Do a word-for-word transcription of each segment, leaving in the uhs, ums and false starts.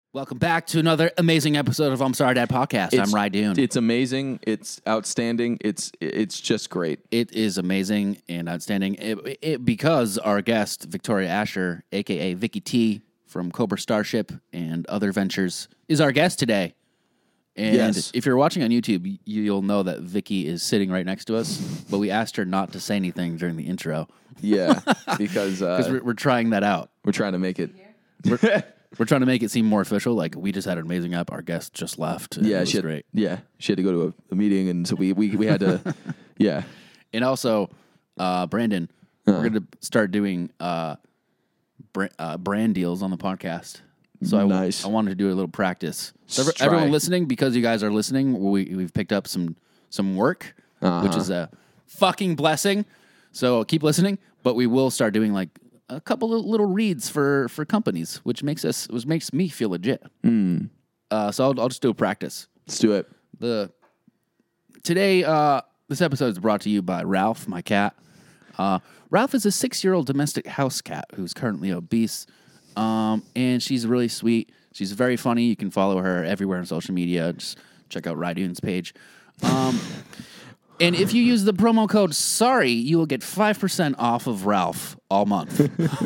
Welcome back to another amazing episode of I'm Sorry Dad Podcast. It's, I'm Rydoon. It's amazing. It's outstanding. It's it's just great. It is amazing and outstanding it, it, because our guest, Victoria Asher, a k a. Vicky T from Cobra Starship and other ventures, is our guest today. And yes. If you're watching on YouTube, you'll know that Vicky is sitting right next to us, but we asked her not to say anything during the intro. Yeah, because uh, we're, we're trying that out. We're trying to make it... We're, we're trying to make it seem more official. Like, we just had an amazing app. Our guest just left. Yeah, it was she had, great. Yeah, she had to go to a, a meeting, and so we, we, we had to... yeah. And also, uh, Brandon, uh-huh. we're going to start doing uh, br- uh, brand deals on the podcast. So I, nice. I wanted to do a little practice. So every, everyone listening, because you guys are listening, we, we've picked up some some work, uh-huh. which is a fucking blessing. So keep listening, but we will start doing like a couple of little reads for, for companies, which makes us which makes me feel legit. Mm. Uh, so I'll, I'll just do a practice. Let's do it. The today uh, this episode is brought to you by Ralph, my cat. Uh, Ralph is a six-year-old domestic house cat who's currently obese. Um, and she's really sweet. She's very funny. You can follow her everywhere on social media. Just check out Rydoon's page. Um, and if you use the promo code SORRY, you will get five percent off of Ralph all month.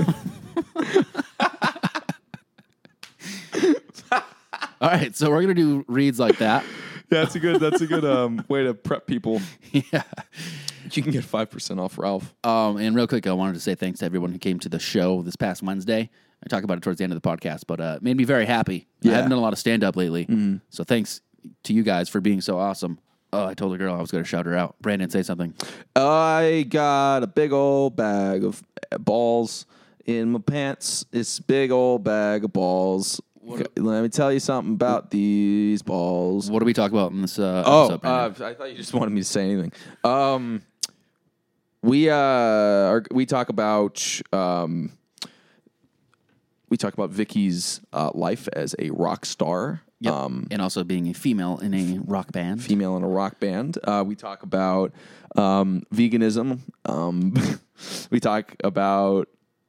All right, so we're going to do reads like that. Yeah, that's a good, that's a good um, way to prep people. Yeah. You can get five percent off Ralph. Um, and real quick, I wanted to say thanks to everyone who came to the show this past Wednesday. I talk about it towards the end of the podcast, but uh, it made me very happy. Yeah. I haven't done a lot of stand-up lately, mm-hmm. so thanks to you guys for being so awesome. Oh, I told a girl I was going to shout her out. Brandon, say something. I got a big old bag of balls in my pants. It's a big old bag of balls. What? Let me tell you something about these balls. What do we talk about in this uh, oh, episode? Oh, uh, I thought you just wanted me to say anything. Um, we uh, are, we talk about... Um, We talk about Vicky's uh, life as a rock star. Yep. Um, and also being a female in a rock band. Female in a rock band. Uh, we talk about um, veganism. Um, we talk about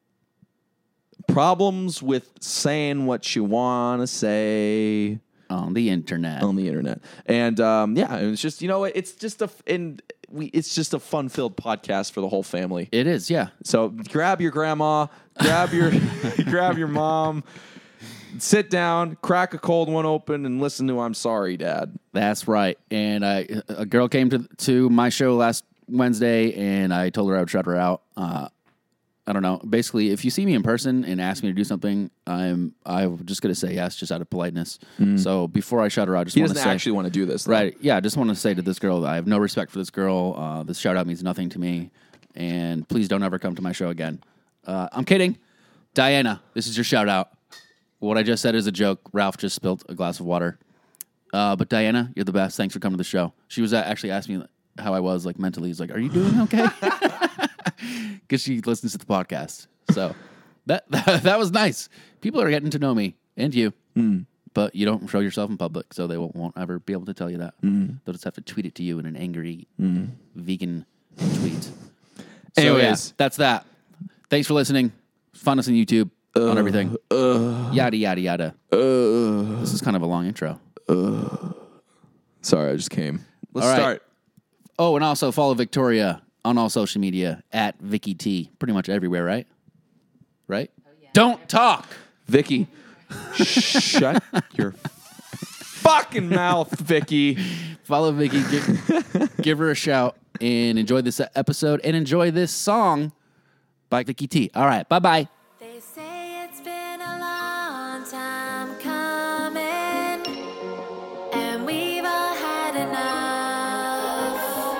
problems with saying what you want to say. On the internet. On the internet. And um, yeah, it's just, you know, it's just a... And we, it's just a fun-filled podcast for the whole family. It is, yeah. So grab your grandma, grab your grab your mom, sit down, crack a cold one open, and listen to I'm Sorry, Dad. That's right. And I, a girl came to to my show last Wednesday, and I told her I would shut her out. Uh, I don't know. Basically, if you see me in person and ask me to do something, I'm I'm just going to say yes, just out of politeness. Mm. So before I shut her out, I just want to say... He doesn't actually want to do this. Though. Right. Yeah, I just want to say to this girl that I have no respect for this girl. Uh, this shout-out means nothing to me. And please don't ever come to my show again. Uh, I'm kidding. Diana, this is your shout-out. What I just said is a joke. Ralph just spilled a glass of water. Uh, but Diana, you're the best. Thanks for coming to the show. She was actually asking me how I was, like, mentally. He's like, are you doing okay? Because she listens to the podcast. So that, that that was nice. People are getting to know me and you. Mm. But you don't show yourself in public, so they won't, won't ever be able to tell you that. Mm. They'll just have to tweet it to you in an angry mm. vegan tweet. So, anyways, yeah, that's that. Thanks for listening. Find us on YouTube, uh, on everything. Uh, yada, yada, yada. Uh, this is kind of a long intro. Uh, sorry, I just came. Let's right. start. Oh, and also follow Victoria on all social media at Vicky T. Pretty much everywhere, right? Right? Oh, yeah. Don't talk! Vicky. Shut your fucking mouth, Vicky. Follow Vicky. Give, give her a shout and enjoy this episode and enjoy this song by Vicky T. All right. Bye-bye. They say it's been a long time coming and we've all had enough.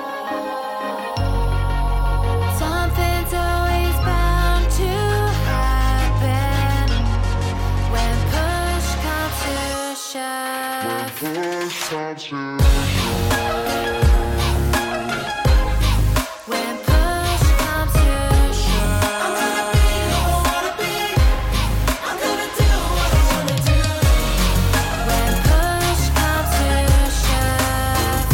Something's always bound to happen when push comes to shove. Push comes to shove. When push comes to shove. I'm gonna be who I wanna be. I'm gonna do what I wanna do. When push comes to shove.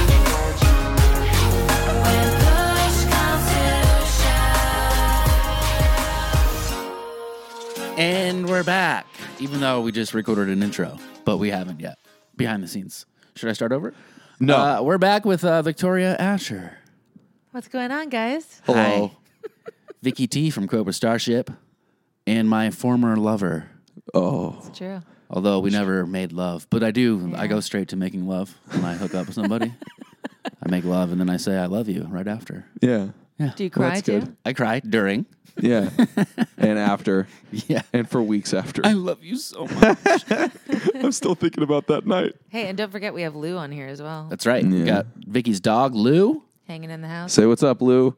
When push comes to shove. And we're back. even though we just recorded an intro, but we haven't yet. Behind the scenes. Should I start over? No. Uh, we're back with uh, Victoria Asher. What's going on, guys? Hello. Hi. Vicky T from Cobra Starship, and my former lover. Oh. It's true. Although we never made love, but I do. I Yeah. go straight to making love when I hook up with somebody. I make love and then I say I love you right after. Yeah. Do you Well, cry that's too? good. I cry during. Yeah. And after. Yeah. And for weeks after. I love you so much. I'm still thinking about that night. Hey, and don't forget we have Lou on here as well, That's right. We Yeah. got Vicky's dog, Lou. hanging in the house. Say what's up, Lou.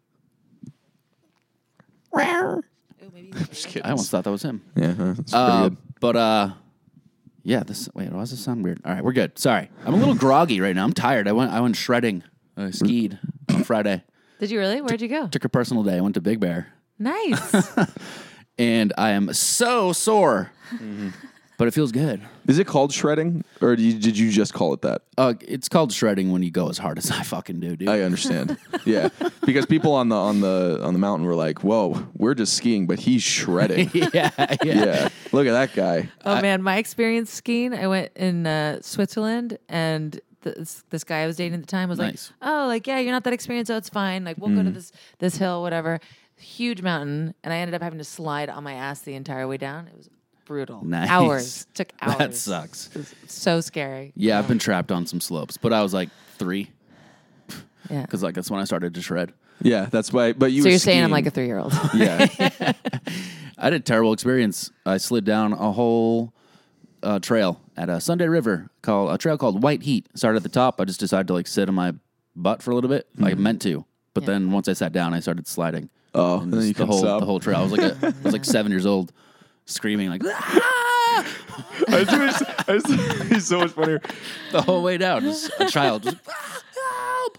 Ooh, maybe he's Just kidding. I almost thought that was him. Yeah, huh? That's pretty Uh, good. but uh, yeah. This wait, why does this sound weird? All right, we're good. Sorry, I'm a little groggy right now. I'm tired. I went I went shredding. I skied on Friday. Did you really? Where'd you go? Took a personal day. I went to Big Bear, Nice. and I am so sore. But it feels good. Is it called shredding, or did you, did you just call it that? Uh, it's called shredding when you go as hard as I fucking do, dude. I understand. Yeah, because people on the on the on the mountain were like, "Whoa, we're just skiing, but he's shredding." yeah, yeah, Yeah, look at that guy. Oh man, my experience skiing. I went in uh, Switzerland, and this this guy I was dating at the time was Nice. like, "Oh, like yeah, you're not that experienced, so it's fine. Like we'll go to this this hill, whatever." Huge mountain, and I ended up having to slide on my ass the entire way down. It was brutal. Nice. Hours took hours. That sucks. It was so scary. Yeah, I've been trapped on some slopes, but I was like three Yeah. because like that's when I started to shred. Yeah, that's why. But you. So were you're saying I'm skiing. like a three year old? Yeah. I had a terrible experience. I slid down a whole uh, trail at a Sunday River called a trail called White Heat. Started at the top. I just decided to like sit on my butt for a little bit. I meant to, but Yeah. then once I sat down, I started sliding. Oh, And and then just you the couldn't whole stop. the whole trail. I was like a, I was like seven years old, screaming like I just wish- I just- he's so much funnier. the whole way down. Just a child. Just, help!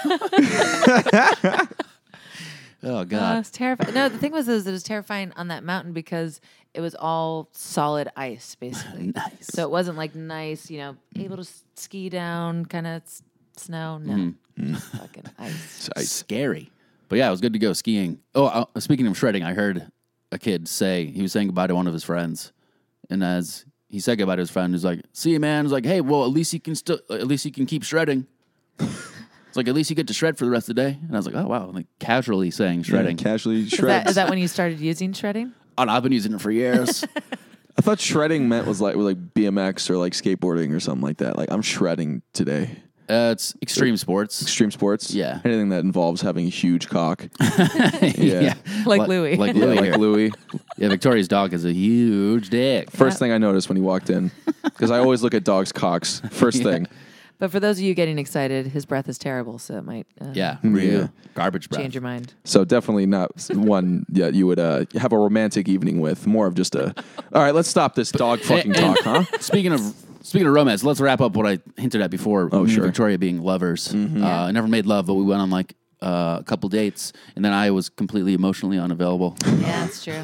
oh Uh, God. it's terrifying. No, the thing was, is it was terrifying on that mountain because it was all solid ice, basically. Nice. So it wasn't like nice, you know, able to s- ski down, kind of s- snow. No, fucking ice. I, Scary. But yeah, it was good to go skiing. Oh, uh, speaking of shredding, I heard a kid say he was saying goodbye to one of his friends, and as he said goodbye to his friend, he was like, "See you, man." He's like, "Hey, well, at least you can still, at least you can keep shredding." It's like at least you get to shred for the rest of the day. And I was like, "Oh wow!" Like casually saying shredding. yeah, casually Is that, shreds. is that when you started using shredding? Oh, no, I've been using it for years. I thought shredding meant was like like B M X or like skateboarding or something like that. Like I'm shredding today. uh, it's extreme sports. Extreme sports. Yeah. Anything that involves having a huge cock. yeah. Like Louis. Like Yeah, Louis. like here. Louis. Yeah, Victoria's dog has a huge dick. First thing I noticed when he walked in, because I always look at dogs' cocks. First thing. But for those of you getting excited, his breath is terrible, so it might uh, Yeah, Yeah. real garbage breath. change your mind. So definitely not one that you would uh, have a romantic evening with. More of just a. All right, let's stop this dog fucking And- talk, huh? Speaking of speaking of romance, let's wrap up what I hinted at before. Oh, me and sure. Victoria being lovers. Uh, I never made love, but we went on like uh, a couple dates, and then I was completely emotionally unavailable. Yeah, that's true.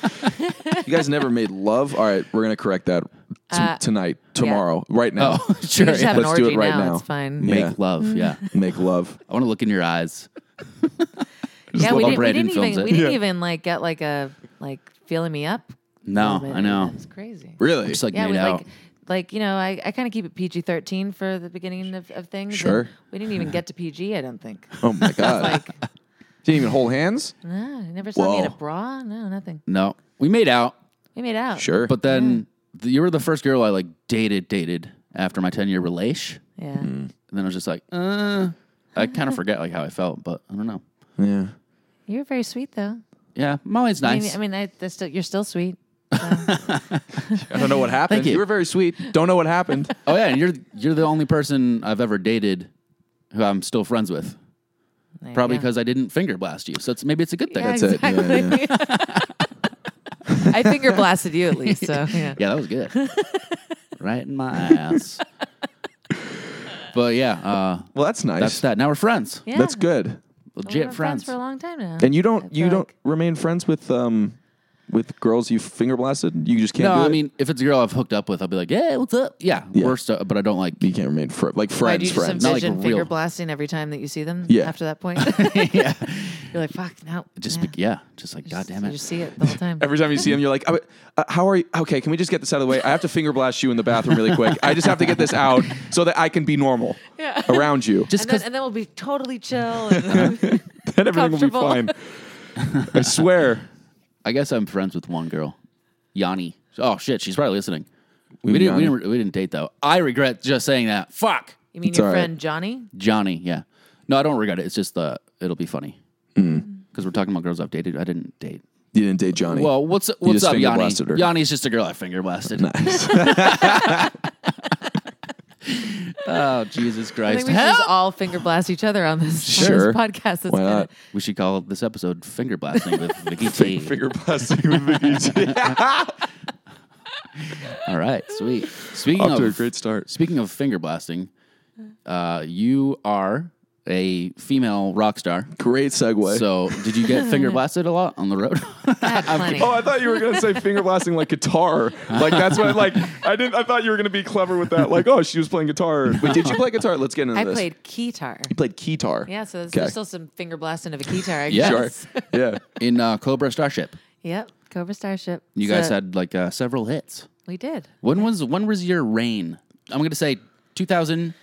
You guys never made love. All right, we're gonna correct that t- Uh, tonight, tomorrow, right now. Oh, sure. You just have yeah. an Let's do orgy it right now. now. It's fine. Make Yeah. love. Yeah, Make love. I want to look in your eyes. Yeah, love we didn't, we Brandon didn't films even it. we didn't Yeah. even like get like a like feeling me up. No, moment. I know. It's crazy. Really? Just like Yeah, made we out. like like you know I, I kind of keep it P G thirteen for the beginning of, of things. and Sure. we didn't even get to P G. I don't think. Oh my god. Like Didn't even hold hands. no, you never saw me in a Whoa. bra. No, nothing. no, we made out, We made out. Sure. but then th- you were the first girl I like dated dated after my ten year relation, Yeah. and then I was just like, uh, I kind of forget like how I felt, but I don't know. Yeah. You were very sweet though. Yeah, Molly's I nice. mean, I mean, I, that's still, you're still sweet. I don't know what happened. Thank you. were very sweet. Don't know what happened. Oh yeah, and you're you're the only person I've ever dated who I'm still friends with. There you Probably go. because I didn't finger blast you. So it's maybe it's a good thing. Yeah, That's it. Yeah, exactly. I finger blasted you at least. So yeah. Yeah, that was good. Right in my ass. But yeah, uh, Well, that's nice. that's that. Now we're friends. Yeah. That's good. We've Legit been friends. for a long time now. And you don't I you feel don't like- remain friends with um with girls you finger blasted? You just can't No, do I it? mean, if it's a girl I've hooked up with, I'll be like, "Hey, what's up?" Yeah, Yeah. we're stu- but I don't like. you can't remain fr- like Why friends, do you just friends. Not like envision a finger real- blasting every time that you see them? Yeah. After that point, yeah, you're like, "Fuck, no." just yeah. be, yeah, just like, God damn You it. just see it the whole time. Every time you see them, you're like, "Oh, uh, how are you? Okay, can we just get this out of the way? I have to finger blast you in the bathroom really quick. I just have to get this out so that I can be normal Yeah. around you. Just and, then, because and then we'll be totally chill. And, Then everything will be comfortable. fine. I swear. I guess I'm friends with one girl, Yanni. Oh shit, she's probably listening. We, We didn't, we Yanni. didn't. We didn't date though. I regret just saying that. Fuck, you mean It's your all right. friend Johnny? Johnny. Yeah. No, I don't regret it. It's just uh, it'll be funny because Mm. we're talking about girls I've dated. I didn't date. You didn't date Johnny. Well, what's what's just up, finger Yanni? blasted her. Yanni's just a girl I finger blasted. nice. Oh Jesus I Christ! think we should Help! just all finger blast each other on this, Sure. on this podcast. That's Why kinda- not? We should call this episode "Finger Blasting" with Vicky T. Finger blasting with Vicky. All right, sweet. Speaking Off of to a great start. speaking of finger blasting, uh, you are a female rock star. Great segue. So, did you get finger blasted a lot on the road? God, plenty. Oh, I thought you were gonna say finger blasting like guitar. Like that's what like I didn't I thought you were gonna be clever with that. Like, oh, she was playing guitar. But did you play guitar? Let's get into I this. played keytar. You played keytar. Yeah, so there's, Okay. there's still some finger blasting of a keytar. I Yeah. Sure. guess. Yeah. In uh, Cobra Starship, Yep, Cobra Starship. you So guys had like uh, several hits. we did. When was when was your reign? I'm going to say two thousand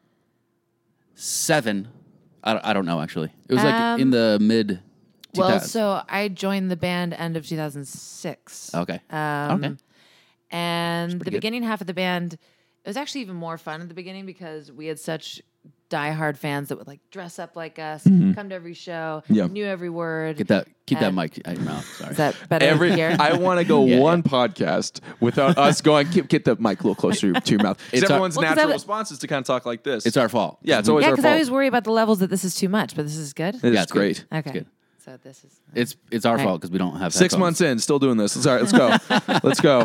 seven. I don't, I don't know actually. It was like Um, in the mid. Well, two thousands. so I joined the band end of two thousand six. Okay. Um, Okay. And the pretty good. beginning half of the band, it was actually even more fun at the beginning because we had such diehard fans that would like dress up like us, come to every show, Yeah. knew every word. Get that. Keep that and- mic out your mouth. Sorry. Is that better Every here? I want to go Yeah, one podcast without us going. Get, get the mic a little closer to your mouth. It's Because our- everyone's Well, 'cause natural I- response is to kind of talk like this. it's our fault. yeah. It's always yeah, our because I fault. always worry about the levels that this is too much, but this is good. It is Yeah, it's good. great. Okay. good. So this is. It's it's our Right. fault because we don't have Six headphones. months in, still doing this. It's all right. Let's go. Let's go.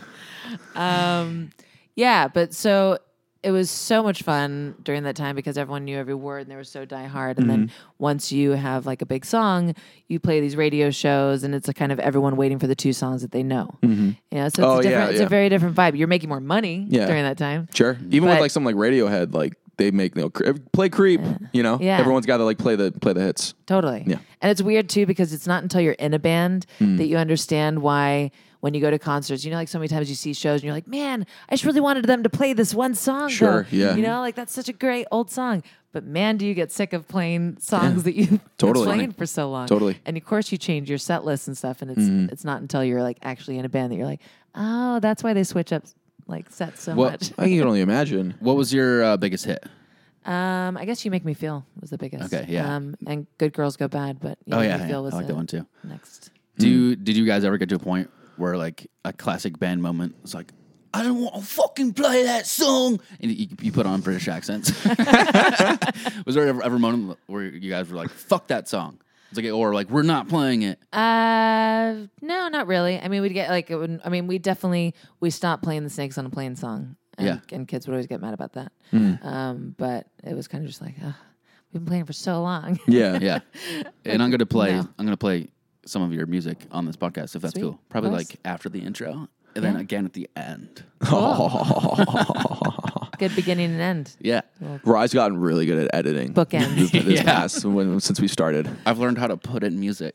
Um, yeah, but so it was so much fun during that time because everyone knew every word and they were so diehard. And then Mm-hmm. once you have like a big song, you play these radio shows, and it's a kind of everyone waiting for the two songs that they know. You know, so it's Oh, a different, yeah, it's yeah. a very different vibe. You're making more money Yeah. during that time. Sure. Even with But- like something like Radiohead, like they make you know, cre- play Creep. You know, Yeah. everyone's got to like play the play the hits. Totally. Yeah. Hmm. And it's weird too because it's not until you're in a band that you understand why when you go to concerts, you know, like so many times you see shows and you're like, man, I just really wanted them to play this one song. Sure, though." yeah. You know, like that's such a great old song. But man, do you get sick of playing songs that you've Totally. been playing for so long. Totally. And of course you change your set list and stuff. And it's it's not until you're like actually in a band that you're like, oh, that's why they switch up like sets so What- much. I can only imagine. What was your uh, biggest hit? Um, I guess You Make Me Feel was the biggest. Okay, yeah. Um, and Good Girls Go Bad, but You Oh Make yeah, Me yeah. Feel was I like the that one too. next. Do you, did you guys ever get to a point where like a classic band moment? It's like I don't want to fucking play that song, and you, you put on British accents. Was there ever, ever a moment where you guys were like, "Fuck that song"? It's like, or like, we're not playing it. Uh, no, not really. I mean, we'd get like, it would, I mean, we definitely we stopped playing the Snakes on a Plane song. And, Yeah. and kids would always get mad about that. Mm. Um, but it was kind of just like, ugh, we've been playing for so long. Yeah. Yeah, and I'm gonna play. No. I'm gonna play some of your music on this podcast if that's Sweet. cool. Probably Of course. like after the intro, and then Yeah. again at the end. Good beginning and end. Yeah, Rye's gotten really good at editing. Bookends. This, this Yeah. past when, since we started. I've learned how to put in music.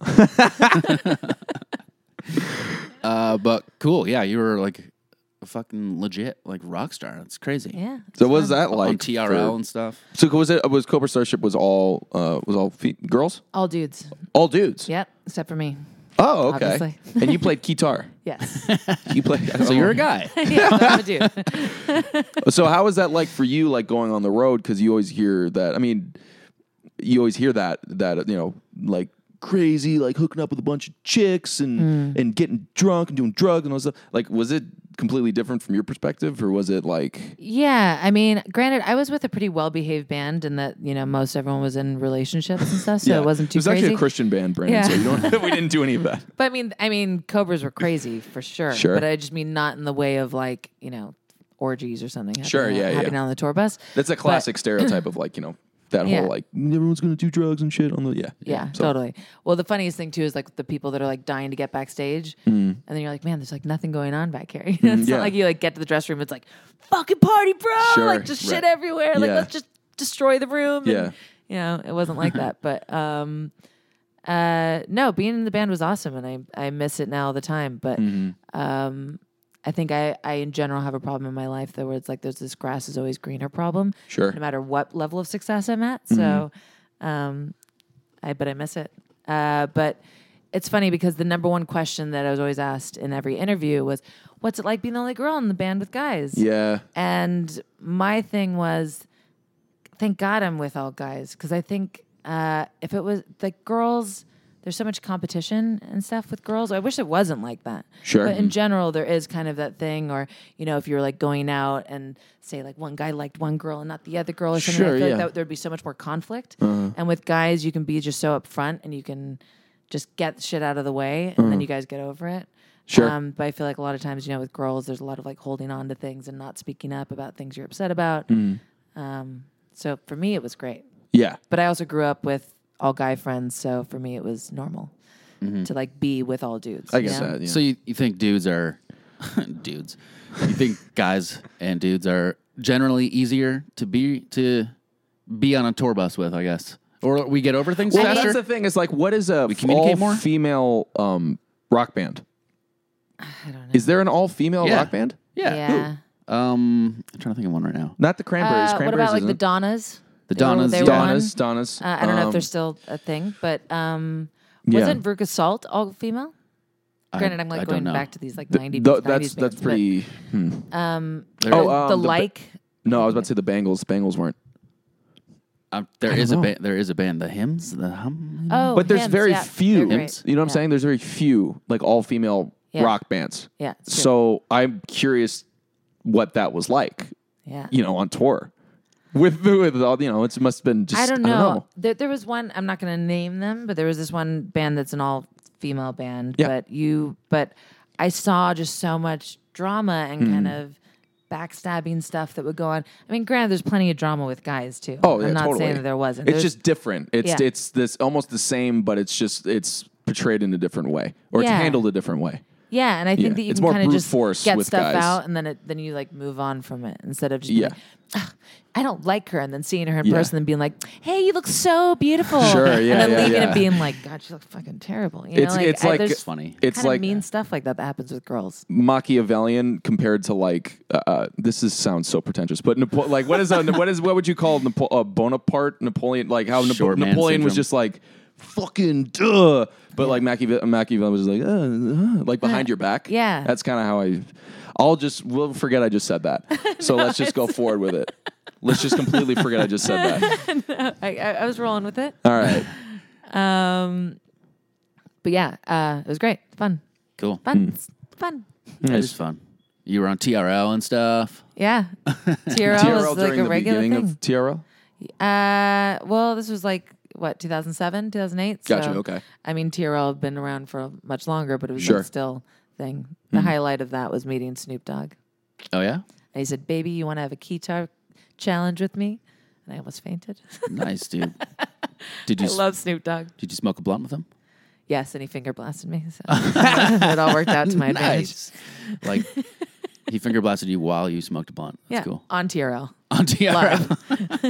uh, but cool, yeah, you were like a fucking legit like rock star. That's crazy. Yeah. So what was that like? on T R L for- and stuff. So was it was Cobra Starship was all uh, was all fe- girls? All dudes. All dudes. Yep. Except for me. Oh, okay. Obviously. And you played guitar. Yes. You played. So you're a guy. yeah, I'm a dude. So how was that like for you, like going on the road? Because you always hear that. I mean, you always hear that that you know, like crazy, like hooking up with a bunch of chicks and and getting drunk and doing drugs and all that stuff. Like, was it completely different from your perspective, or was it like? Yeah, I mean, granted, I was with a pretty well-behaved band, and that you know most everyone was in relationships and stuff, so it wasn't too It was crazy. actually a Christian band, Brandon. Yeah. So you don't. We didn't do any of that. But I mean, I mean, Cobras were crazy for sure. Sure. But I just mean not in the way of like you know orgies or something. Happening Sure, on- yeah, yeah. happening on the tour bus. That's a classic stereotype of like you know that Yeah. whole like everyone's gonna do drugs and shit on the yeah Yeah, So- totally. Well, the funniest thing too is like the people that are like dying to get backstage, and then you're like, man, there's like nothing going on back here. You know, it's yeah. not like you like get to the dressing room, it's like fucking party, bro. Sure, Like just shit right. everywhere. Like Yeah. let's just destroy the room. Yeah. And, you know, it wasn't like that. But um, uh, no, being in the band was awesome, and I I miss it now all the time. But Mm-hmm. um, I think I I in general have a problem in my life that where it's like there's this grass is always greener problem. Sure. No matter what level of success I'm at. So, um, I but I miss it. Uh, but it's funny because the number one question that I was always asked in every interview was, "What's it like being the only girl in the band with guys?" Yeah. And my thing was, thank God I'm with all guys because I think uh, if it was like girls. There's so much competition and stuff with girls. I wish it wasn't like that. Sure. But in general, there is kind of that thing, or, you know, if you're like going out and say like one guy liked one girl and not the other girl or something, Sure, I feel yeah. like that, there'd be so much more conflict. And with guys, you can be just so upfront and you can just get shit out of the way and then you guys get over it. Sure. Um, but I feel like a lot of times, you know, with girls, there's a lot of like holding on to things and not speaking up about things you're upset about. Um, so for me, it was great. Yeah. But I also grew up with all guy friends, so for me it was normal to like be with all dudes. I you guess know? that. Yeah. So you, you think dudes are dudes? You think guys and dudes are generally easier to be to be on a tour bus with? I guess, or we get over things well, faster. that's the thing. Is like, what is a We communicate all more? female um, rock band? I don't know. Is there an all female Yeah. rock band? yeah. yeah. Um, I'm trying to think of one right now. Not the Cranberries. Uh, what Cranberries about like isn't the it? Donnas? The They were- Donnas, they yeah. were one? Donnas. Donnas. Uh, I don't know if Um, they're still a thing, but um, Yeah. wasn't Veruca Salt all female? Granted, I'm I like don't going know. back to these like th- nineties. th- that's that's pretty. hmm. Um, There- Oh, the, um, the the ba- like. No, I was about to say the Bengals. Bengals weren't. Um, there I is a don't know. band. There is a band. The Hymns. The hum. Oh, But there's hymns, very yeah, few. they're great. Hymns. You know what I'm Yeah. saying? There's very few like all female Yeah. rock bands. Yeah. it's true. So I'm curious what that was like. yeah. You know, on tour with with all you know, it must have been just. I don't know. There, there was one. I'm not going to name them, but there was this one band that's an all female band. Yeah. But you, but I saw just so much drama and kind Hmm. of backstabbing stuff that would go on. I mean, granted, there's plenty of drama with guys too. Oh, yeah, I'm not totally. saying that there wasn't. It's There's- just different. It's Yeah. it's this almost the same, but it's just it's portrayed in a different way, or Yeah. it's handled a different way. yeah, and I think Yeah. that you It's can more kind of brute just force get with stuff guys. out, and then it, then you like move on from it instead of just Yeah. being like, "Ugh, I don't like her, and then seeing her in Yeah. person and being like, hey, you look so beautiful. Sure, yeah, and then yeah, leaving yeah. and being like, God, she looks fucking terrible. You know, It's- like, it's I- like- there's It's funny. It's kind like of mean stuff like that that happens with girls. Machiavellian compared to like uh, uh, this is sounds so pretentious, but Napo- like what is a, what is what would you call Napo- uh, Bonaparte Napoleon? Like how Napo- Short man Napoleon was syndrome. just like fucking duh, but like Machiavelli, Machiavelli was just like uh, uh, like behind your back. Yeah. that's kind of how I. I'll just we'll forget I just said that. So let's just go forward with it. Let's just completely forget I just said that. I, I, I was rolling with it. All right. Um, but yeah, uh, it was great. Fun. Cool. Fun. Hmm. It's fun. It is fun. You were on T R L and stuff. Yeah. T R L T R L was like during a the regular beginning thing. of T R L. Uh, well, this was like what two thousand seven, two thousand eight. Gotcha, So, okay. I mean, T R L had been around for much longer, but it was Sure. like still thing. The highlight of that was meeting Snoop Dogg. Oh yeah. And he said, "Baby, you want to have a guitar challenge with me?" And I almost fainted. Nice, dude. Did you I love Snoop Dogg. did you smoke a blunt with him? Yes, and he finger blasted me. So it all worked out to my advantage. Nice. Like he finger blasted you while you smoked a blunt. That's Yeah, cool. on T R L. On T R L. Live.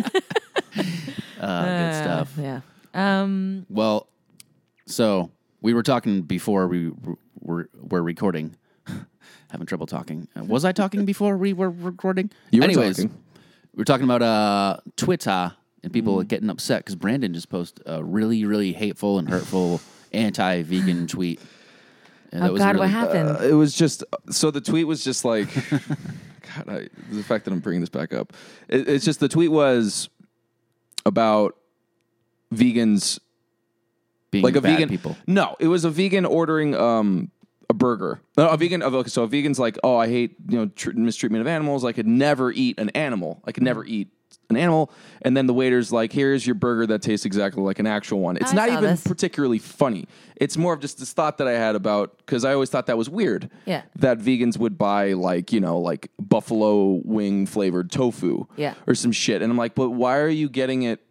uh, good stuff. Yeah. Um, Well, so we were talking before we were were recording. Having trouble talking. Uh, Was I talking before we were recording? You were Anyways, talking. we were talking about uh, Twitter and people Mm-hmm. getting upset because Brandon just posted a really, really hateful and hurtful anti-vegan tweet. And oh God, what happened? Uh, it was just so the tweet was just like God. I, the fact that I'm bringing this back up, it, it's just the tweet was about vegans, Being like a bad vegan. people. No, it was a vegan ordering um, a burger. No, a vegan. Okay, so a vegan's like, oh, I hate you know tr- mistreatment of animals. I could never eat an animal. I could never eat an animal. And then the waiter's like, here's your burger that tastes exactly like an actual one. It's I not saw even this. particularly funny. It's more of just this thought that I had about, because I always thought that was weird. Yeah. That vegans would buy like, you know, like buffalo wing flavored tofu. Yeah. Or some shit. And I'm like, but why are you getting it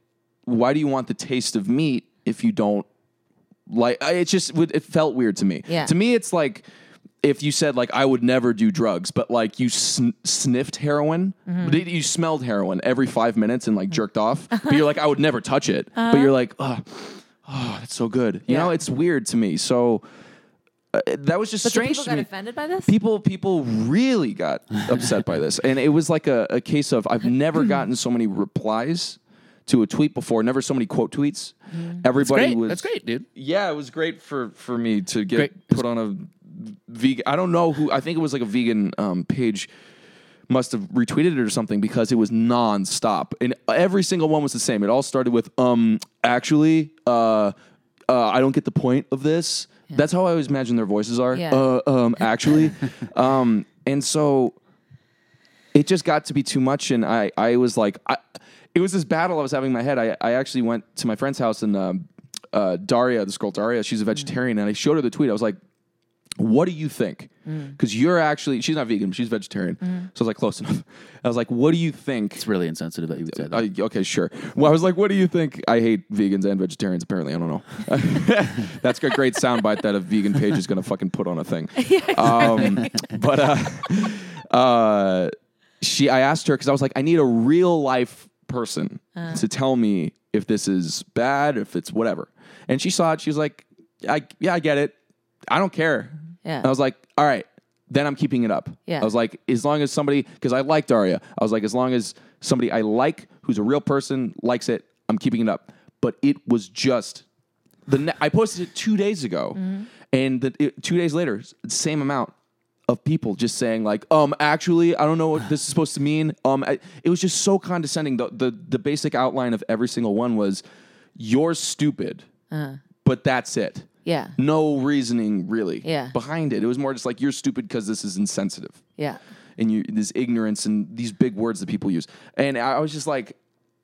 why do you want the taste of meat if you don't like? I- It just would- it felt weird to me. Yeah. To me, it's like if you said like I would never do drugs, but like you sn- sniffed heroin, Mm-hmm. but it- you smelled heroin every five minutes and like jerked off, but you're like I would never touch it, but you're like oh, oh that's so good. You Uh-huh. Yeah. know, it's weird to me. So uh, that was just But so strange people to got me. offended by this? People, people really got upset by this, and it was like a, a case of I've never gotten so many replies to a tweet before. Never so many quote tweets. Everybody Great. was That's great, dude. Yeah, it was great for for me to get Great. put on a vegan. I don't know who. I think it was like a vegan um, page. Must have retweeted it or something because it was nonstop, and every single one was the same. It all started with um actually uh, uh I don't get the point of this. That's how I always imagine their voices are. Yeah. Uh, um actually, um and so it just got to be too much, and I I was like I. It was this battle I was having in my head. I, I actually went to my friend's house and um, uh, Daria, this girl Daria, she's a vegetarian, and I showed her the tweet. I was like, what do you think? Because you're actually, she's not vegan, but she's vegetarian. So I was like, close enough. I was like, what do you think? It's really insensitive that you would say that. I, okay, sure. Well, I was like, what do you think? I hate vegans and vegetarians, apparently. I don't know. That's a great soundbite that a vegan page is going to fucking put on a thing. um, but uh, uh, she, I asked her, because I was like, I need a real life person to tell me if this is bad, if it's whatever. And she saw it. She was like, I, yeah, I get it. I don't care. Yeah. And I was like, all right, then I'm keeping it up. Yeah. I was like, as long as somebody, because I like Daria, I was like, as long as somebody I like who's a real person likes it, I'm keeping it up. But it was just the ne- I posted it two days ago, and the, it, two days later, same amount of people just saying like, um, actually, I don't know what this is supposed to mean. Um, I, it was just so condescending. The, the the basic outline of every single one was, you're stupid, but that's it. Yeah. No reasoning really Yeah. behind it. It was more just like, you're stupid because this is insensitive. Yeah. And you this ignorance and these big words that people use. And I was just like,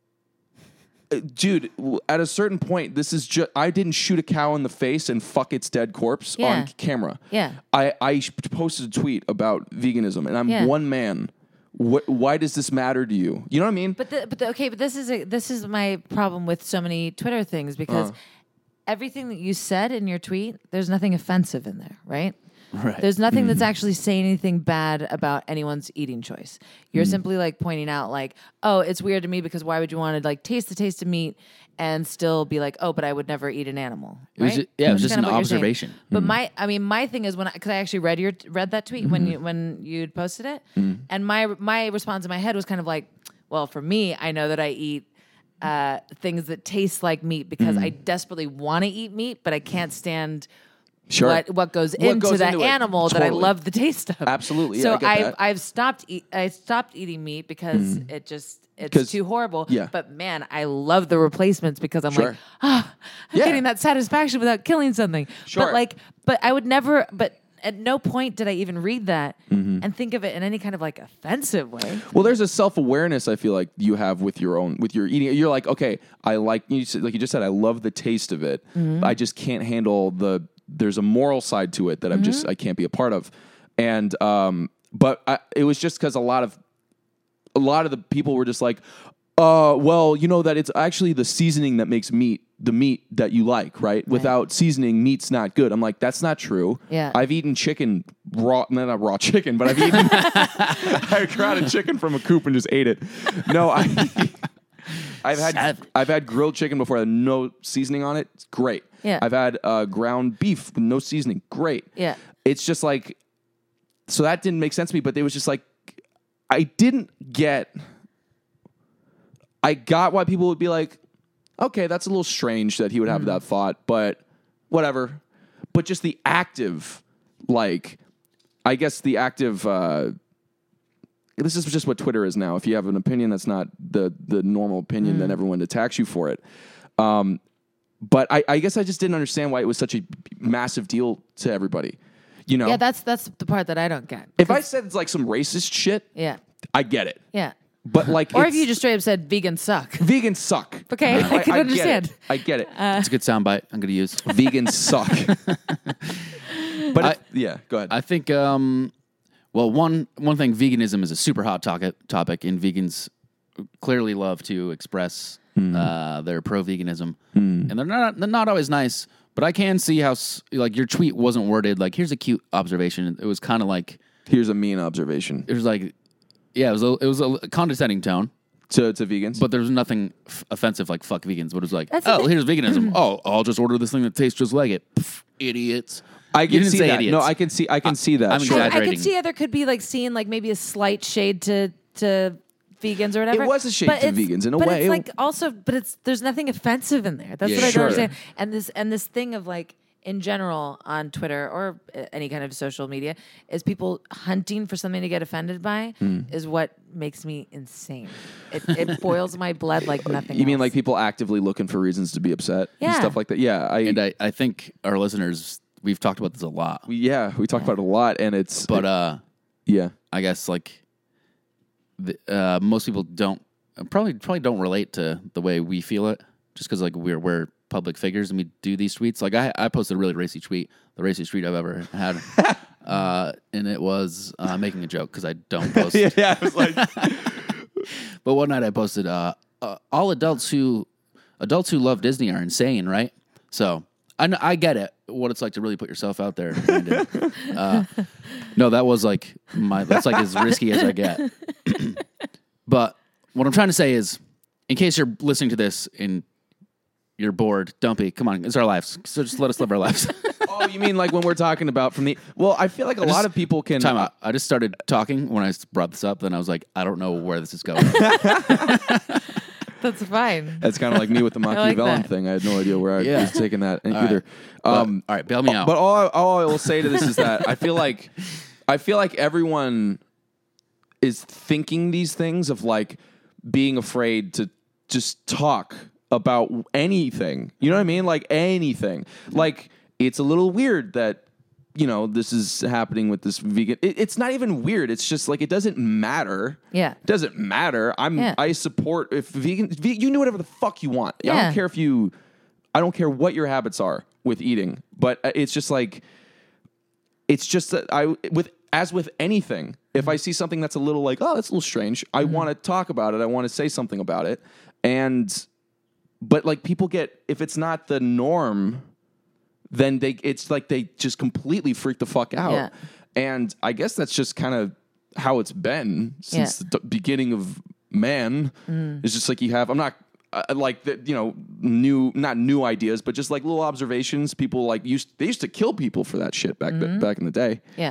uh, dude, w- at a certain point, this is just, I didn't shoot a cow in the face and fuck its dead corpse Yeah. on camera. Yeah. I, I sh- posted a tweet about veganism, and I'm Yeah. one man. Wh- why does this matter to you? You know what I mean? But the, but the, okay, but this is a, this is my problem with so many Twitter things because everything that you said in your tweet, there's nothing offensive in there, right? Right. There's nothing Mm-hmm. that's actually saying anything bad about anyone's eating choice. You're Mm. simply like pointing out like, oh, it's weird to me because why would you want to like taste the taste of meat and still be like, oh, but I would never eat an animal. It was right? ju- yeah, it was That's just kind an of what you're saying. observation. But Mm. my, I mean, my thing is when because I, I actually read your read that tweet when you when you'd posted it, Mm. and my my response in my head was kind of like, well, for me, I know that I eat uh, things that taste like meat because Mm. I desperately want to eat meat, but I can't stand Sure. what what goes What into goes that into it. animal that I Totally. love the taste of. Absolutely. Yeah, So I get I've that. I've stopped eat, I stopped eating meat because it just it's 'Cause- too horrible. yeah. But man, I love the replacements because I'm Sure. like, ah, I'm Yeah. getting that satisfaction without killing something. Sure. But like, but I would never. But at no point did I even read that Mm-hmm. and think of it in any kind of like offensive way. Well, there's a self awareness I feel like you have with your own with your eating. You're like, okay, I like you said, like you just said, I love the taste of it. Mm-hmm. I just can't handle the. There's a moral side to it that I'm just I can't be a part of, and um, but I, it was just because a lot of a lot of the people were just like, uh, well, you know that it's actually the seasoning that makes meat the meat that you like, right? Without seasoning, meat's not good. I'm like, that's not true. Yeah. I've eaten chicken raw, no, not raw chicken, but I've eaten I grabbed a chicken from a coop and just ate it. No, I I've had Savage. I've had grilled chicken before, with no seasoning on it. It's great. Yeah. I've had uh, ground beef with no seasoning. Great. Yeah. It's just like, so that didn't make sense to me. But it was just like, I didn't get. I got why people would be like, okay, that's a little strange that he would have that thought, but whatever. But just the active, like, I guess the active. Uh, this is just what Twitter is now. If you have an opinion that's not the the normal opinion, then everyone attacks you for it. Um, but I, I guess I just didn't understand why it was such a massive deal to everybody. You know, Yeah, that's that's the part that I don't get. if I said it's like some racist shit, Yeah. I get it. Yeah. But like, Or if it's- you just straight up said vegans suck. vegans suck. Okay, I can get understand. it. I get it. It's a good soundbite. I'm going to use. Vegans suck. But I- if- yeah, go ahead. I think. Um, well, one one thing, veganism is a super hot topic. Topic, and vegans clearly love to express uh, their pro veganism, and they're not they're not always nice. But I can see how s- like your tweet wasn't worded like here's a cute observation. It was kind of like Here's a mean observation it was like yeah, it was a, it was a condescending tone. to to vegans. But there's nothing f- offensive like fuck vegans. But it was like, That's the oh, thing. here's veganism. oh, I'll just order this thing that tastes just like it. Pff, idiots. I You can didn't see say that. idiots. No, I can see. I can see that. I'm Sure. I, I exaggerating. could see how there could be like seeing like maybe a slight shade to to vegans or whatever. It was a shade But to it's- vegans in a but way. it's like also, but it's there's nothing offensive in there. That's Yeah, what I sure. don't understand. And this and this thing of like in general on Twitter or uh, any kind of social media is people hunting for something to get offended by Hmm. is what makes me insane. It, it boils my blood like nothing. You mean else. like people actively looking for reasons to be upset and Yeah. stuff like that? Yeah, I, And I, I think our listeners, we've talked about this a lot. yeah, we talked about it a lot, and it's But uh, yeah, I guess like the, uh, most people don't probably probably don't relate to the way we feel it, just because like we're we're public figures and we do these tweets. Like I I posted a really racy tweet, the raciest tweet I've ever had, uh, and it was uh, making a joke because I don't post. yeah. I was like, But one night I posted, uh, uh, all adults who adults who love Disney are insane, right? So I kn- I get it, what it's like to really put yourself out there. Brandon. uh, no, that was like my that's like as risky as I get. But what I'm trying to say is, in case you're listening to this and you're bored, Dumpy, come on, it's our lives. So just let us live our lives. oh, you mean like when we're talking about from the? Well, I feel like a lot of people can. Time out. I just started talking when I brought this up, then I was like, I don't know where this is going. that's fine. That's kind of like me with the like Machiavellian that. thing. I had no idea where I Yeah. was taking that All either. right. Um, But, all right, bail me out. But all I, all I will say to this is that I feel like I feel like everyone is thinking these things of like being afraid to just talk about anything. You know what I mean? Like anything. Like it's a little weird that you know this is happening with this vegan. It, it's not even weird. It's just like it doesn't matter. Yeah. It doesn't matter. I'm Yeah. I support if vegan. ve- You can do whatever the fuck you want. I Yeah. don't care if you. I don't care what your habits are with eating, but uh, it's just like it's just that I with as with anything, if I see something that's a little like, oh, that's a little strange, I want to talk about it. I want to say something about it. And but like people get if it's not the norm, then they it's like they just completely freak the fuck out. Yeah. And I guess that's just kind of how it's been since Yeah. the d- beginning of man. It's just like you have I'm not uh, like the, you know new not new ideas but just like little observations people like used they used to kill people for that shit back th- back in the day. Yeah.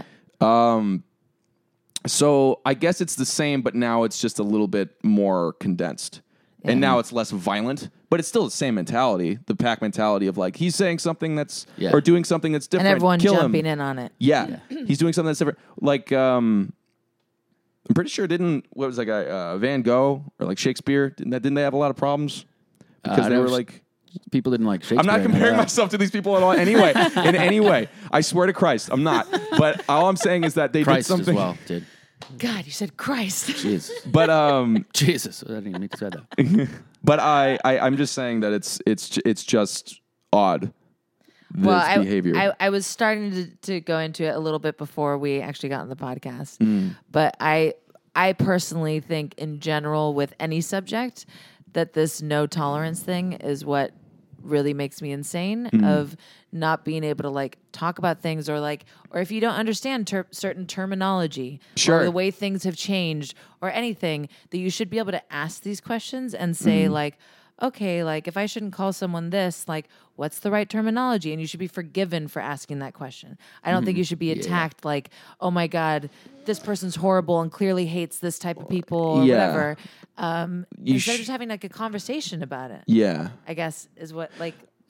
So I guess it's the same, but now it's just a little bit more condensed. And now it's less violent, but it's still the same mentality, the pack mentality of like, he's saying something that's, Yeah. or doing something that's different. And everyone kill jumping him. in on it. Yeah. He's doing something that's different. Like, um, I'm pretty sure didn't, what was that guy, uh, Van Gogh or like Shakespeare, didn't, that, didn't they have a lot of problems? Because Uh, they I were never- like, People didn't like Shakespeare. I'm not I know comparing that. myself to these people at all anyway, in any way. I swear to Christ, I'm not. But all I'm saying is that they Christ did something. as well, did. God, you said Christ. Jeez. But, um, Jesus. I didn't even mean to say that. But I, I, I'm just saying that it's it's it's just odd. This well, I, behavior. I, I was starting to, to go into it a little bit before we actually got on the podcast. Mm. But I I personally think in general with any subject that this no tolerance thing is what really makes me insane Mm. of not being able to like talk about things or like or if you don't understand ter- certain terminology Sure. or the way things have changed or anything that you should be able to ask these questions and say Mm. like okay, like if I shouldn't call someone this, like what's the right terminology? And you should be forgiven for asking that question. I don't Mm-hmm. think you should be attacked like, oh my God, this person's horrible and clearly hates this type of people or Yeah. whatever. Um, You instead of sh- just having like a conversation about it, yeah. I guess is what like.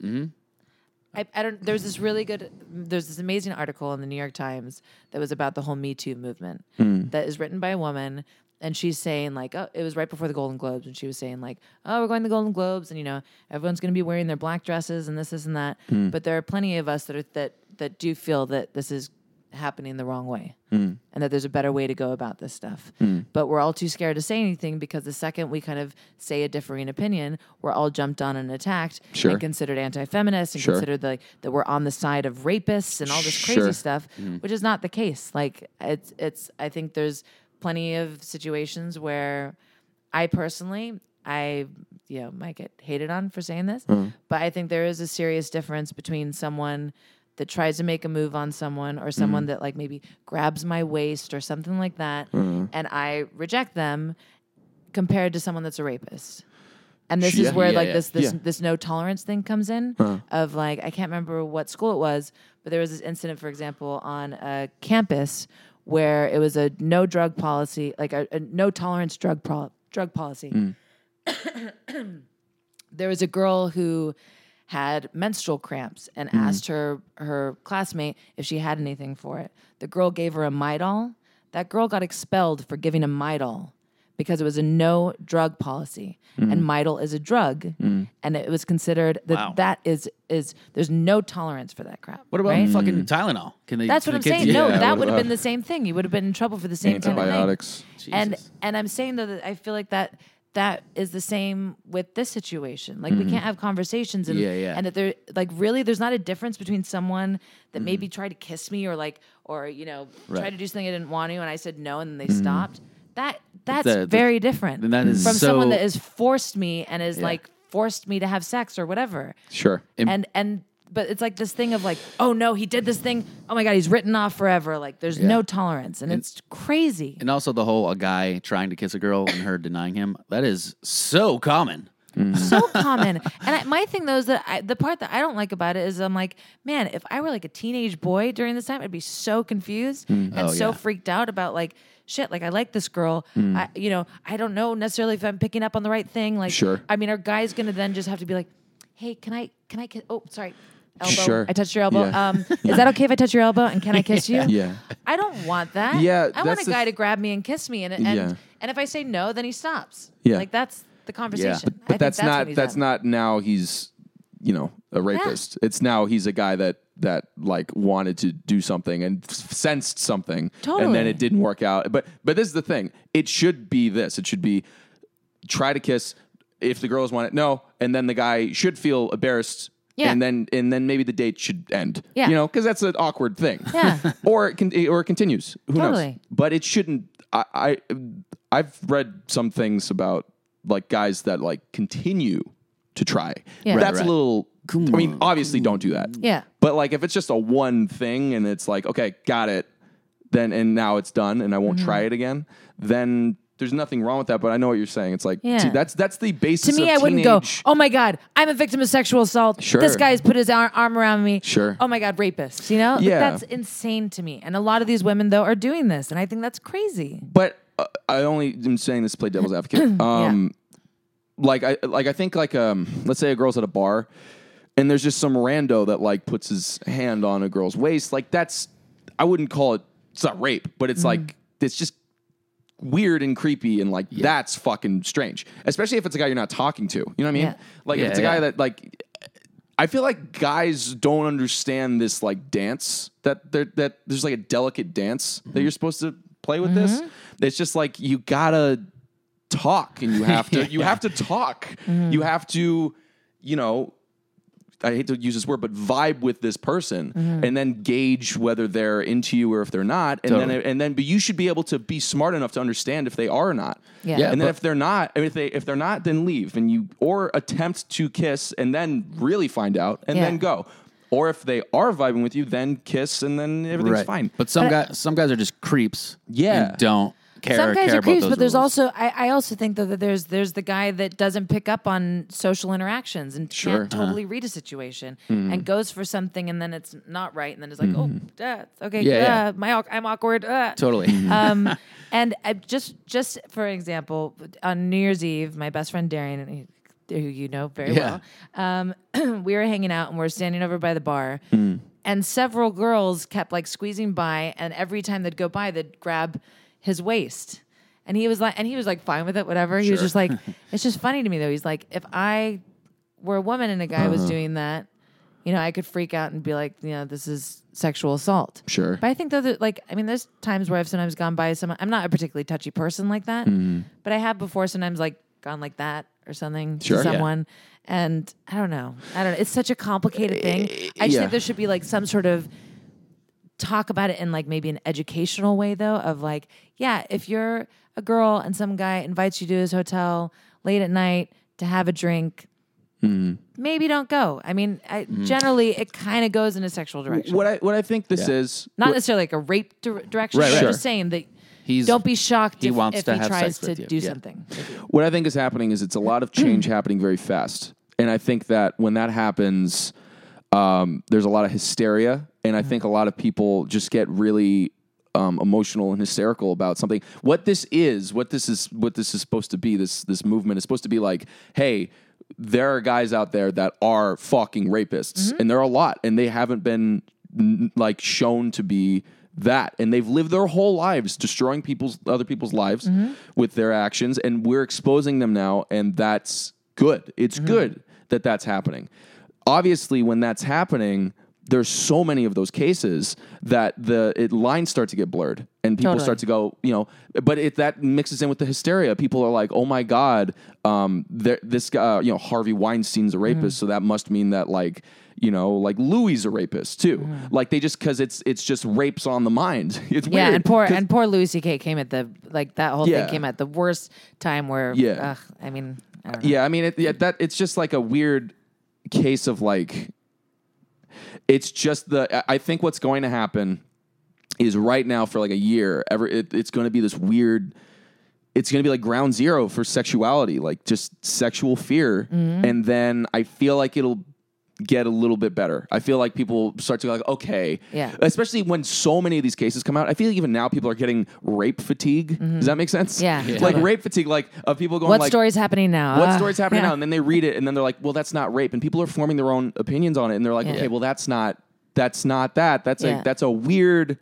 I, I don't. There's this really good. There's this amazing article in the New York Times that was about the whole Me Too movement. That is written by a woman, and she's saying like, oh, it was right before the Golden Globes, and she was saying like, oh, we're going to the Golden Globes, and you know, everyone's going to be wearing their black dresses and this, this, and that. But there are plenty of us that are that that do feel that this is happening the wrong way, and that there's a better way to go about this stuff. But we're all too scared to say anything because the second we kind of say a differing opinion, we're all jumped on and attacked Sure. and considered anti-feminist and Sure. considered like that we're on the side of rapists and all this crazy Sure. stuff, which is not the case. Like it's it's I think there's plenty of situations where I personally, I you know might get hated on for saying this, but I think there is a serious difference between someone that tries to make a move on someone or someone that like maybe grabs my waist or something like that, and I reject them, compared to someone that's a rapist. And this Yeah. is where Yeah, like yeah. this this Yeah. this no tolerance thing comes in. Of like I can't remember what school it was, but there was this incident, for example, on a campus where it was a no drug policy, like a, a no tolerance drug pro- drug policy. There was a girl who had menstrual cramps and asked her her classmate if she had anything for it. The girl gave her a Midol. That girl got expelled for giving a Midol because it was a no drug policy, and Midol is a drug, and it was considered that Wow. that is is there's no tolerance for that crap. What about right? fucking Tylenol? Can they? That's can what I'm the kids saying. use No, Yeah, that what would have about- been the same thing. You would have been in trouble for the same kind of thing. Antibiotics. And Jesus. and I'm saying though that I feel like that that is the same with this situation. Like we can't have conversations and Yeah, yeah. and that there like really there's not a difference between someone that maybe tried to kiss me or like or you know tried Right. to do something I didn't want to and I said no and then they stopped. That that's The- the- very different then that is from so- someone that has forced me and is Yeah. like forced me to have sex or whatever. Sure. And and but it's like this thing of like, oh no, he did this thing. Oh my god, he's written off forever. Like there's no tolerance, and, it's crazy. And also the whole a guy trying to kiss a girl and her denying him. That is so common. So common. And I, my thing though is that I, the part that I don't like about it is I'm like, man, if I were like a teenage boy during this time, I'd be so confused and Oh, so yeah. freaked out about like. Shit, like I like this girl. I, you know, I don't know necessarily if I'm picking up on the right thing. Like, Sure. I mean, our guy's gonna then just have to be like, "Hey, can I, can I kiss?" Oh, sorry, elbow. Sure. I touched your elbow. Yeah. Um, is that okay if I touch your elbow? And can I kiss you? Yeah. I don't want that. Yeah, I want that's a the guy th- to grab me and kiss me, and and Yeah. and if I say no, then he stops. Yeah. like that's the conversation. But- I But think that's, what not he's that's at. not now he's you know a rapist. It's now he's a guy that that like wanted to do something and f- sensed something and Totally. then it didn't work out. But but this is the thing. It should be this. It should be try to kiss if the girls want it. No, and then the guy should feel embarrassed. Yeah. And then and then maybe the date should end. Yeah. You know, because that's an awkward thing. Yeah. or it can or it continues. Who knows? Totally. But it shouldn't. I, I I've read some things about like guys that like continue to try. Yeah. Right, That's right. a little. I mean, obviously, don't do that. Yeah. But like, if it's just a one thing and it's like, okay, got it, then and now it's done, and I won't try Mm-hmm. it again, then there's nothing wrong with that. But I know what you're saying. It's like, Yeah. see, that's that's the basis. To me, of I wouldn't go, teenage- oh my God, I'm a victim of sexual assault. Sure. This guy's put his ar- arm around me. Sure. Oh my God, rapists. You know? Like, Yeah. that's insane to me. And a lot of these women, though, are doing this. And I think that's crazy. But uh, I only am saying this to play devil's advocate. Um, like I like I think like um, let's say a girl's at a bar, and there's just some rando that like puts his hand on a girl's waist. Like that's I wouldn't call it. It's not rape, but it's like it's just weird and creepy and like that's fucking strange. Especially if it's a guy you're not talking to. You know what I mean? Yeah. Like Yeah, if it's a guy yeah. that like. I feel like guys don't understand this like dance that there that there's like a delicate dance that you're supposed to play with this. It's just like you gotta talk and you have to you have to talk. You have to, you know, I hate to use this word, but vibe with this person and then gauge whether they're into you or if they're not. And Totally. then and then but you should be able to be smart enough to understand if they are or not. Yeah. Yeah, And then but- if they're not, I mean, if they if they're not, then leave and you or attempt to kiss and then really find out and Yeah. then go. Or if they are vibing with you, then kiss and then everything's fine. But some But I- guys, some guys are just creeps. Yeah. and don't care. Some guys care are creeps, about those but there's rules. also I, I also think though that there's there's the guy that doesn't pick up on social interactions and Sure. can't totally read a situation and goes for something and then it's not right and then it's like oh uh, okay Yeah, yeah. uh, my au- I'm awkward uh. totally. um, and I just just for example, on New Year's Eve, my best friend Darian, who you know very Yeah. well, um, we were hanging out and we are standing over by the bar, and several girls kept like squeezing by, and every time they'd go by, they'd grab his waist. And he was like, and he was like fine with it, whatever. He was just like, it's just funny to me though. He's like, if I were a woman and a guy was doing that, you know, I could freak out and be like, you know, this is sexual assault. Sure. But I think though that like, I mean, there's times where I've sometimes gone by someone. I'm not a particularly touchy person like that, but I have before sometimes like gone like that or something Sure. to Yeah. someone. And I don't know. I don't know. It's such a complicated thing. I just yeah. think there should be like some sort of talk about it in like maybe an educational way though, of like, yeah, if you're a girl and some guy invites you to his hotel late at night to have a drink, maybe don't go. I mean, I, generally it kind of goes in a sexual direction. What I what I think this Yeah. is Not what- necessarily like a rape dir- direction. Right, I'm right. just saying that He's don't be shocked he if, wants if to he have tries sex to with you. do Yeah. something. what I think is happening is it's a lot of change happening very fast. And I think that when that happens, um, there's a lot of hysteria. And I think a lot of people just get really um, emotional and hysterical about something. What this is, what this is, what this is supposed to be, this this movement is supposed to be like, hey, there are guys out there that are fucking rapists. And there are a lot. And they haven't been n- like shown to be that, and they've lived their whole lives destroying people's other people's lives with their actions, and we're exposing them now, and that's good. It's good that that's happening. Obviously, when that's happening, there's so many of those cases that the it, lines start to get blurred, and people Totally. start to go, you know. But it that mixes in with the hysteria. People are like, "Oh my god, um, there- this guy, uh, you know, Harvey Weinstein's a rapist, so that must mean that like." You know, like Louis a rapist too. Like they just because it's it's just rapes on the mind. It's Yeah, weird. and poor 'Cause- and poor Louis C K came at the like that whole Yeah. thing came at the worst time where Yeah. ugh, I mean I don't know. yeah, I mean it, yeah, that it's just like a weird case of like. It's just the I I think what's going to happen is right now for like a year. Ever it, it's going to be this weird. It's going to be like ground zero for sexuality, like just sexual fear, Mm-hmm. and then I feel like it'll get a little bit better. I feel like people start to go like, okay, Yeah. Especially when so many of these cases come out, I feel like even now people are getting rape fatigue. Does that make sense? Yeah, It's Yeah. like rape fatigue, like of people going What like, story's happening now? what Ah, story's happening yeah. now? And then they read it, and then they're like, well, that's not rape, and people are forming their own opinions on it, and they're like, Yeah. okay, well, that's not, that's not that. That's Yeah. a that's a weird,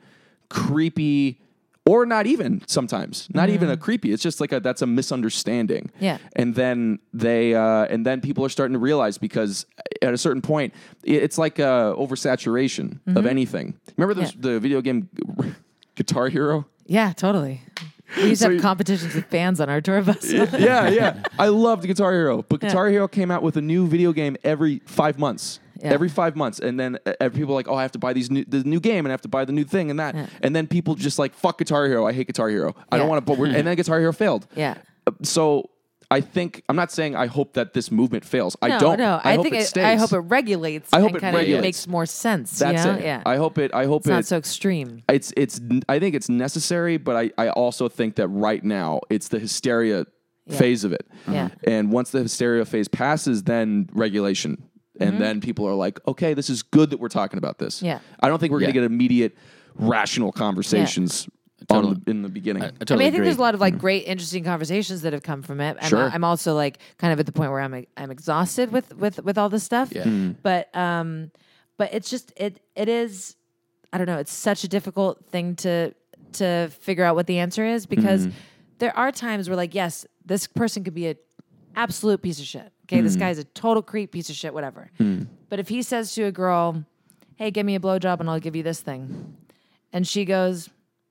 creepy. Or not even sometimes, not even a creepy. It's just like a that's a misunderstanding. Mm-hmm. Yeah. And then they uh, and then people are starting to realize because at a certain point, it- it's like uh, oversaturation of anything. Remember the, Mm-hmm. Yeah. the video game Guitar Hero? Yeah, totally. We used to So have you- competitions with bands on our tour bus. yeah, yeah. I loved Guitar Hero, but Yeah. Guitar Hero came out with a new video game every five months. Yeah. Every five months, and then uh, people are like, "Oh, I have to buy these new the new game, and I have to buy the new thing and that." Yeah. And then people just like, "Fuck Guitar Hero! I hate Guitar Hero! I don't Yeah. want to." And then Guitar Hero failed. Yeah. Uh, So I think I'm not saying I hope that this movement fails. I no, don't. no. I, hope think it, it, stays. I hope it regulates. I hope and it kinda regulates. makes more sense. That's you know? it. Yeah. I hope it. I hope it's it. not so extreme. it's it's. I think it's necessary, but I I also think that right now it's the hysteria Yeah. phase of it. Yeah. And once the hysteria phase passes, then regulation. And Mm-hmm. then people are like, okay, this is good that we're talking about this. Yeah. I don't think we're going Yeah. to get immediate rational conversations Totally. on the, in the beginning. I, I I totally mean, I think agree. there's a lot of like great, interesting conversations that have come from it. And Sure. I, I'm also like kind of at the point where I'm I'm exhausted with with with all this stuff. Yeah. Mm. But um, but it's just it it is. I don't know. It's such a difficult thing to to figure out what the answer is because there are times where like yes, this person could be a absolute piece of shit. Okay, this guy's a total creep, piece of shit, whatever. But if he says to a girl, "Hey, give me a blowjob and I'll give you this thing," and she goes,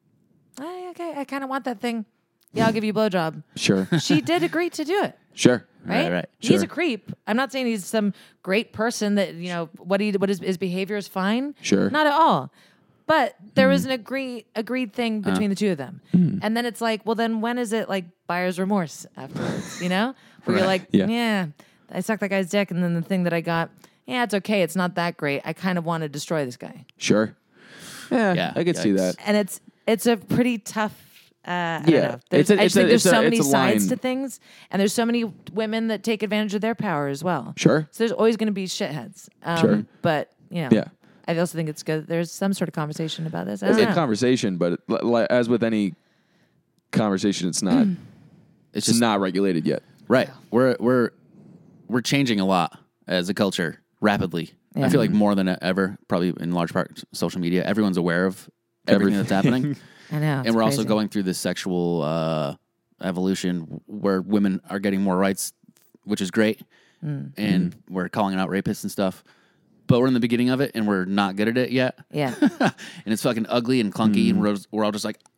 "Hey, okay, I kind of want that thing. Yeah, I'll give you a blowjob." sure. She did agree to do it, Sure. right? Right, right. He's Sure. a creep. I'm not saying he's some great person that you know what he what his, his behavior is fine. Sure. not at all. But there was an agree agreed thing between the two of them, and then it's like, well, then when is it like buyer's remorse afterwards? You know, where you're like, Yeah. yeah, I sucked that guy's dick, and then the thing that I got, yeah, it's okay, it's not that great. I kind of want to destroy this guy, Sure. Yeah, Yeah, I could see yikes. that. and it's it's a pretty tough. Uh, I Yeah. don't know. There's, It's a- I it's just think a- there's it's a- so many it's a sides line. to things, and there's so many women that take advantage of their power as well. Sure. So there's always going to be shitheads. Um, Sure. But you know, Yeah. I also think it's good. There's some sort of conversation about this. I It's don't a know. conversation, but li- li- as with any conversation, it's not. It's It's just not regulated yet. right. We're we're we're changing a lot as a culture rapidly. Yeah. I feel like more than ever, probably in large part social media. Everyone's aware of everything, that's happening, I know. and it's we're also crazy. going through this sexual uh, evolution where women are getting more rights, which is great, Mm. and we're calling out rapists and stuff. But we're in the beginning of it, and we're not good at it yet. Yeah. And it's fucking ugly and clunky, and we're, we're all just like,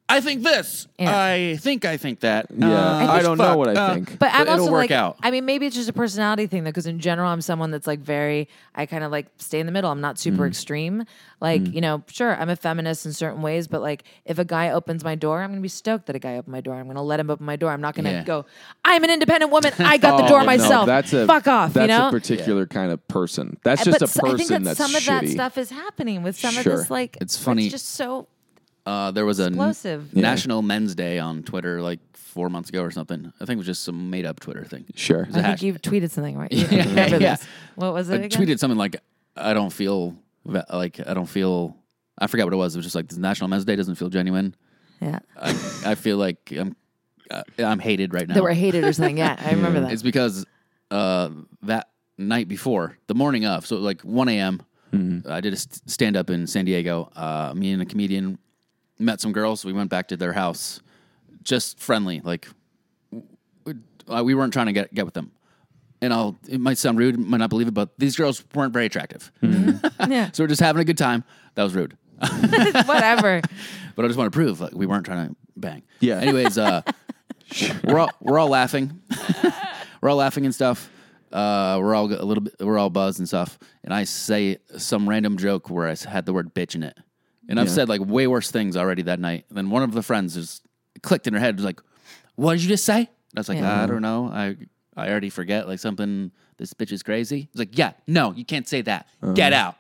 I think this. Yeah. I think I think that. Yeah. Uh, I don't know fuck, what I uh, think. But I'm it'll also work like, out. I mean, maybe it's just a personality thing though, because in general, I'm someone that's like very, I kind of like stay in the middle. I'm not super Mm. extreme. Like, you know, sure, I'm a feminist in certain ways, but like, if a guy opens my door, I'm gonna be stoked that a guy opened my door. I'm gonna let him open my door. I'm not gonna Yeah. go, I'm an independent woman. I got the Oh, door no, myself. that's a Fuck off. That's you know. a particular kind of person. That's just but a s- person I think that that's some of shitty. that stuff is happening with some Sure. of this. Like, It's funny. It's just so Uh, there was a n- explosive. Yeah. National Men's Day on Twitter like four months ago or something. I think it was just some made up Twitter thing. Sure. It was a I hash- think you tweeted something, right? You Yeah, remember yeah. this? What was it I again? tweeted something like, "I don't feel va- like I don't feel." I forgot what it was. It was just like this National Men's Day doesn't feel genuine. Yeah. I, I feel like I'm uh, I'm hated right now. They were hated or something. Yeah, I remember that. It's because uh, that night before, the morning of, so like one a.m., I did a st- stand up in San Diego. Uh, me and a comedian met some girls. We went back to their house, just friendly. Like we, uh, we weren't trying to get get with them. And I'll it might sound rude, might not believe it, but these girls weren't very attractive. Yeah. So we're just having a good time. That was rude. Whatever. But I just want to prove like we weren't trying to bang. Yeah. Anyways, uh, we're all we're all laughing. We're all laughing and stuff. Uh, we're all a little bit. We're all buzzed and stuff. And I say some random joke where I s- had the word bitch in it. And I've Yeah. said like way worse things already that night. And then one of the friends just clicked in her head. Was like, "What did you just say?" And I was like, Yeah. "I don't know. I I already forget like something. This bitch is crazy." He's like, "Yeah, no, you can't say that. Get out."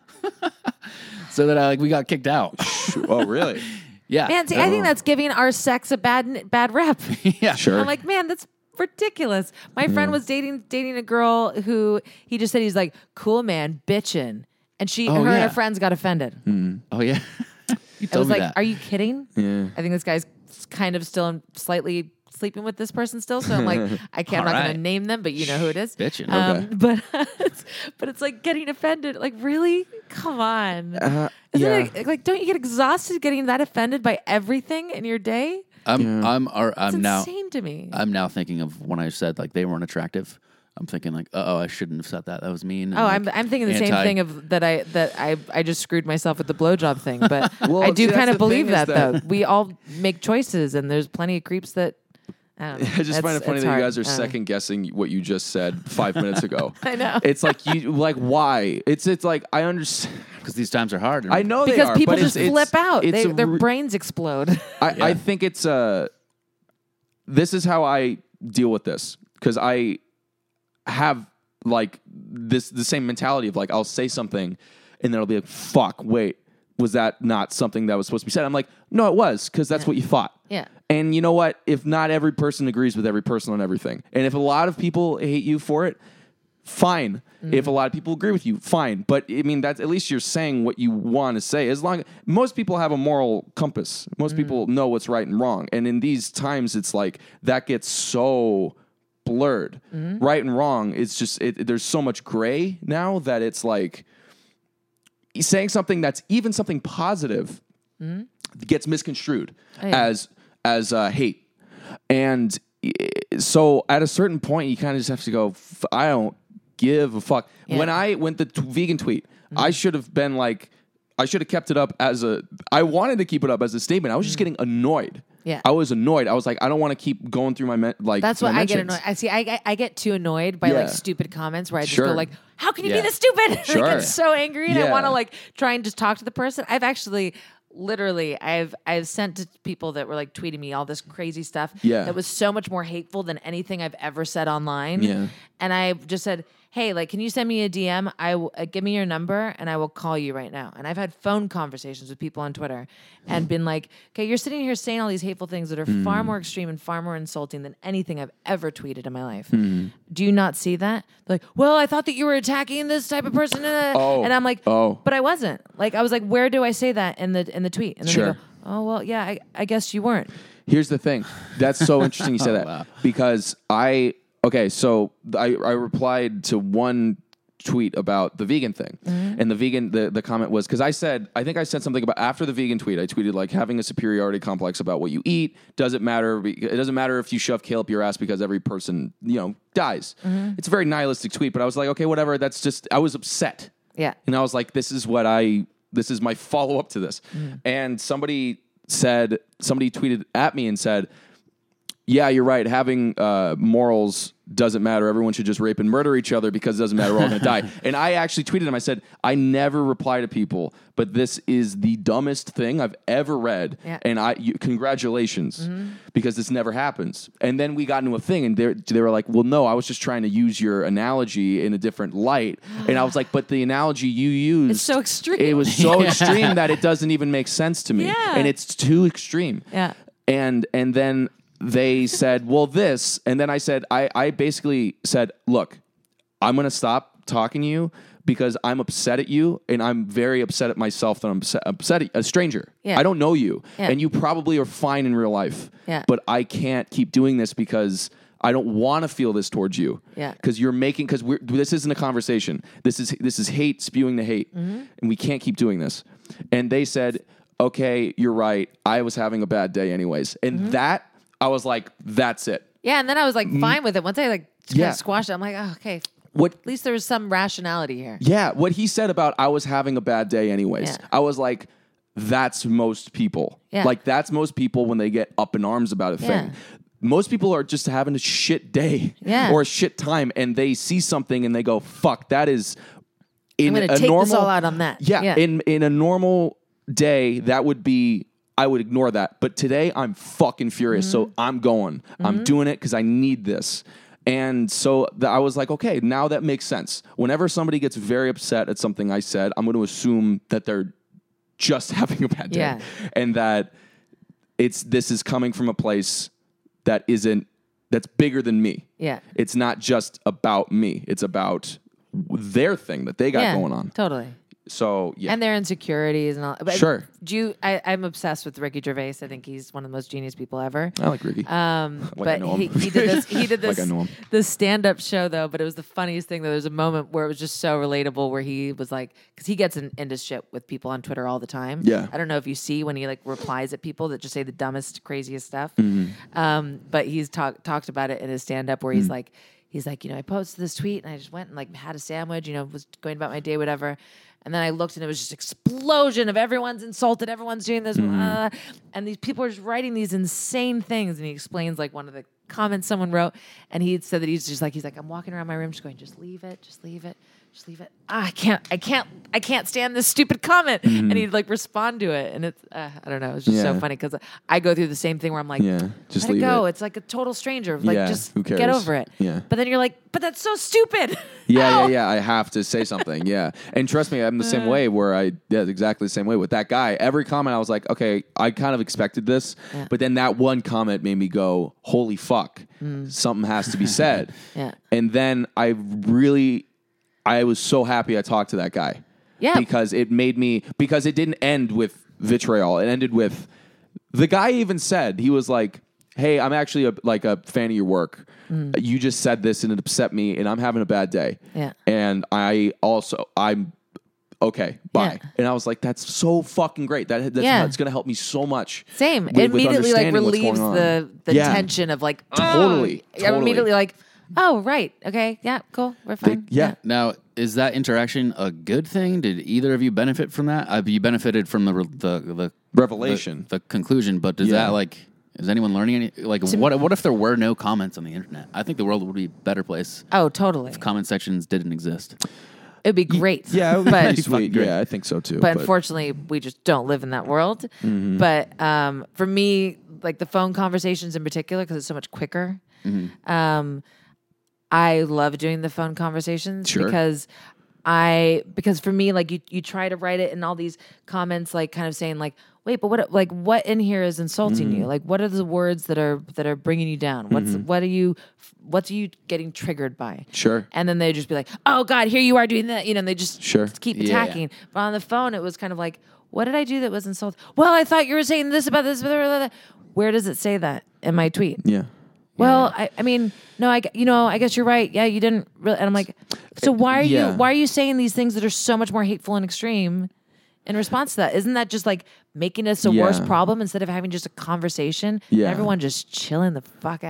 So then I like we got kicked out. Oh, really? Yeah. Man, see, I think that's giving our sex a bad bad rep. yeah. Sure. I'm like, man, that's ridiculous. My friend was dating dating a girl who he just said he's like, cool man, bitchin'. And she, Oh, her and yeah. her friends got offended. Oh yeah. you I told was me like, that. are you kidding? Yeah. I think this guy's kind of still slightly sleeping with this person still. So I'm like, I can't, I'm not All going right. to name them, but you know who it is. Bitchin'. Um, Okay. But it's, but it's like getting offended. Like, really? Come on. Uh, Isn't yeah. it, like, don't you get exhausted getting that offended by everything in your day? I'm I'm or, I'm It's now insane to me. I'm now thinking of when I said like they weren't attractive. I'm thinking like, uh oh, I shouldn't have said that. That was mean. and, Oh, like, I'm I'm thinking the same anti- thing of that I that I I just screwed myself with the blowjob thing, but Well, I do see, that's kind the of believe thing is that, though. that- We all make choices, and there's plenty of creeps that. I don't know. I just find it It's- funny it's that hard. you guys are I don't know. second guessing what you just said five minutes ago. I know. It's like you like why? It's it's like I understand. because these times are hard. and- I know they Because are, people but just it's, flip it's, out. It's They, a their re- brains explode. I, I Yeah. think it's uh this is how I deal with this because I have like this the same mentality of like I'll say something and then I'll be like, fuck, wait, was that not something that was supposed to be said? I'm like, no, it was, because that's what you thought. Yeah. And you know what? If not every person agrees with every person on everything, and if a lot of people hate you for it, fine. If a lot of people agree with you, fine. But I mean, that's at least you're saying what you want to say. As long most people have a moral compass, most people know what's right and wrong. And in these times, it's like that gets so blurred. Right and wrong. It's just it, there's so much gray now that it's like saying something that's even something positive gets misconstrued Oh, yeah. as as uh, hate. And i- so at a certain point, you kind of just have to go, "F- I don't give a fuck. Yeah. When I went the t- vegan tweet, I should have been like, I should have kept it up as a, I wanted to keep it up as a statement. I was just getting annoyed. Yeah. I was annoyed. I was like, I don't want to keep going through my, me- like, That's my what I get mentions. annoyed. I see. I, I I get too annoyed by Yeah. like stupid comments where I just Sure. go like, "How can you Yeah. be this stupid?" And Sure. I get so angry and I Yeah. want to like try and just talk to the person. I've actually, literally, I've I've sent to people that were like tweeting me all this crazy stuff. Yeah. that was so much more hateful than anything I've ever said online. Yeah. and I just said, "Hey, like, can you send me a D M? I w- uh, give me your number and I will call you right now." And I've had phone conversations with people on Twitter and been like, "Okay, you're sitting here saying all these hateful things that are Hmm. far more extreme and far more insulting than anything I've ever tweeted in my life. Hmm. Do you not see that?" They're like, "Well, I thought that you were attacking this type of person," uh," Oh. and I'm like, Oh. but I wasn't." Like, I was like, "Where do I say that in the in the tweet?" And then Sure. they go, "Oh, well, yeah, I, I guess you weren't." Here's the thing. That's so interesting you say that Wow. because I okay. So I I replied to one tweet about the vegan thing, and the vegan the the comment was because I said I think I said something about after the vegan tweet. I tweeted like having a superiority complex about what you eat doesn't matter. It doesn't matter if you shove kale up your ass because every person you know dies. It's a very nihilistic tweet, but I was like, okay, whatever. That's just I was upset. Yeah. And I was like, this is what I, this is my follow up to this. And somebody said, somebody tweeted at me and said, yeah, you're right. Having uh, morals doesn't matter. Everyone should just rape and murder each other because it doesn't matter. We're all going to die. And I actually tweeted him. I said, I never reply to people, but this is the dumbest thing I've ever read. Yeah. And I, you, congratulations, mm-hmm. because this never happens. And then we got into a thing, and they they were like, well, no, I was just trying to use your analogy in a different light. And I was like, but the analogy you used, It's so extreme. It was so extreme that it doesn't even make sense to me. Yeah. And it's too extreme. Yeah. And and then they said, well, this. And then I said, I, I basically said, look, I'm going to stop talking to you because I'm upset at you, and I'm very upset at myself that I'm upset, upset at a stranger. Yeah. I don't know you. Yeah. And you probably are fine in real life. Yeah. But I can't keep doing this because I don't want to feel this towards you. Yeah. Because you're making, because we're this isn't a conversation. This is this is hate spewing the hate. Mm-hmm. And we can't keep doing this. And they said, okay, you're right. I was having a bad day anyways. And Mm-hmm. that, I was like, that's it. Yeah, and then I was like fine with it. Once I like kind Mm. Yeah. of squashed it, I'm like, oh, okay. What At least there was some rationality here. Yeah, what he said about I was having a bad day anyways. Yeah. I was like, that's most people. Yeah. Like that's most people when they get up in arms about a thing. Yeah. Most people are just having a shit day Yeah. or a shit time, and they see something and they go, fuck, that is in I'm gonna a take normal this all out on that. Yeah, Yeah. in in a normal day, that would be I would ignore that. But today I'm fucking furious. Mm-hmm. So I'm going. I'm doing it because I need this. And so the, I was like, okay, now that makes sense. Whenever somebody gets very upset at something I said, I'm going to assume that they're just having a bad day. Yeah. And that it's this is coming from a place that isn't, that's bigger than me. Yeah. It's not just about me. It's about their thing that they got yeah, going on. Totally. So, yeah. And their insecurities and all. But Sure. Do you? I, I'm obsessed with Ricky Gervais. I think he's one of the most genius people ever. I like Ricky. Um, Like I but know he, him. he did this. He did this. Like I know him. This stand-up show though. But it was the funniest thing. Though. There's a moment where it was just so relatable, where he was like, because he gets in, into shit with people on Twitter all the time. Yeah. I don't know if you see when he like replies at people that just say the dumbest, craziest stuff. Mm-hmm. Um, but he's talked talked about it in his stand-up where he's like, he's like, you know, I posted this tweet and I just went and like had a sandwich. You know, was going about my day, whatever. And then I looked and it was just explosion of everyone's insulted, everyone's doing this, uh, and these people are just writing these insane things. And he explains like one of the comments someone wrote, and he said that he's just like he's like I'm walking around my room just going, just leave it, just leave it, just leave it. Ah, I can't, I can't, I can't stand this stupid comment. And he'd like respond to it, and it's uh, I don't know, it's just so Yeah. funny because I go through the same thing where I'm like, Yeah, just let leave it go. it. It's like a total stranger. Like Yeah, just who cares? get over it. Yeah. But then you're like, but that's so stupid. Yeah, Ow. yeah, yeah. I have to say something. Yeah. And trust me, I'm the same way where I, yeah, exactly the same way with that guy. Every comment, I was like, okay, I kind of expected this. Yeah. But then that one comment made me go, holy fuck, something has to be said. Yeah. And then I really, I was so happy I talked to that guy. Yeah. Because it made me, because it didn't end with vitriol. It ended with, the guy even said, he was like, hey, I'm actually a, like a fan of your work. You just said this and it upset me, and I'm having a bad day. Yeah. And I also, I'm okay, bye. Yeah. And I was like, that's so fucking great. That that's, Yeah. that's going to help me so much. Same. with- It with immediately like understanding what's relieves going on. the the Yeah. tension of like Totally, oh. I'm totally. immediately like, oh right, okay, yeah, cool, we're fine. yeah. Now, is that interaction a good thing? Did either of you benefit from that? Uh, you benefited from the re- the the Revelation. the, the conclusion, but does Yeah. that like is anyone learning any? Like, what what if there were no comments on the internet? I think the world would be a better place. Oh, totally. Comment sections didn't exist. It'd be great. Yeah, it would be but pretty fucking sweet. great. Yeah, I think so too. but unfortunately, we just don't live in that world. Mm-hmm. But um, for me, like the phone conversations in particular, because it's so much quicker. Mm-hmm. Um, I love doing the phone conversations Sure. because I because for me, like you you try to write it in all these comments, like kind of saying like, wait, but what like what in here is insulting Mm-hmm. you? Like, what are the words that are that are bringing you down? What's what are you what are you getting triggered by? Sure. And then they just be like, oh God, here you are doing that, you know. And they just Sure. keep Yeah, yeah. attacking. But on the phone, it was kind of like, what did I do that was insulting? Well, I thought you were saying this about this. Blah, blah, blah, blah. Where does it say that in my tweet? Yeah. Well, I, I mean, no, I, gu- you know, I guess you're right. Yeah, you didn't really. And I'm like, so why are Yeah. you, why are you saying these things that are so much more hateful and extreme in response to that? Isn't that just like making us a worse Yeah. problem instead of having just a conversation? Yeah. Everyone just chilling the fuck out.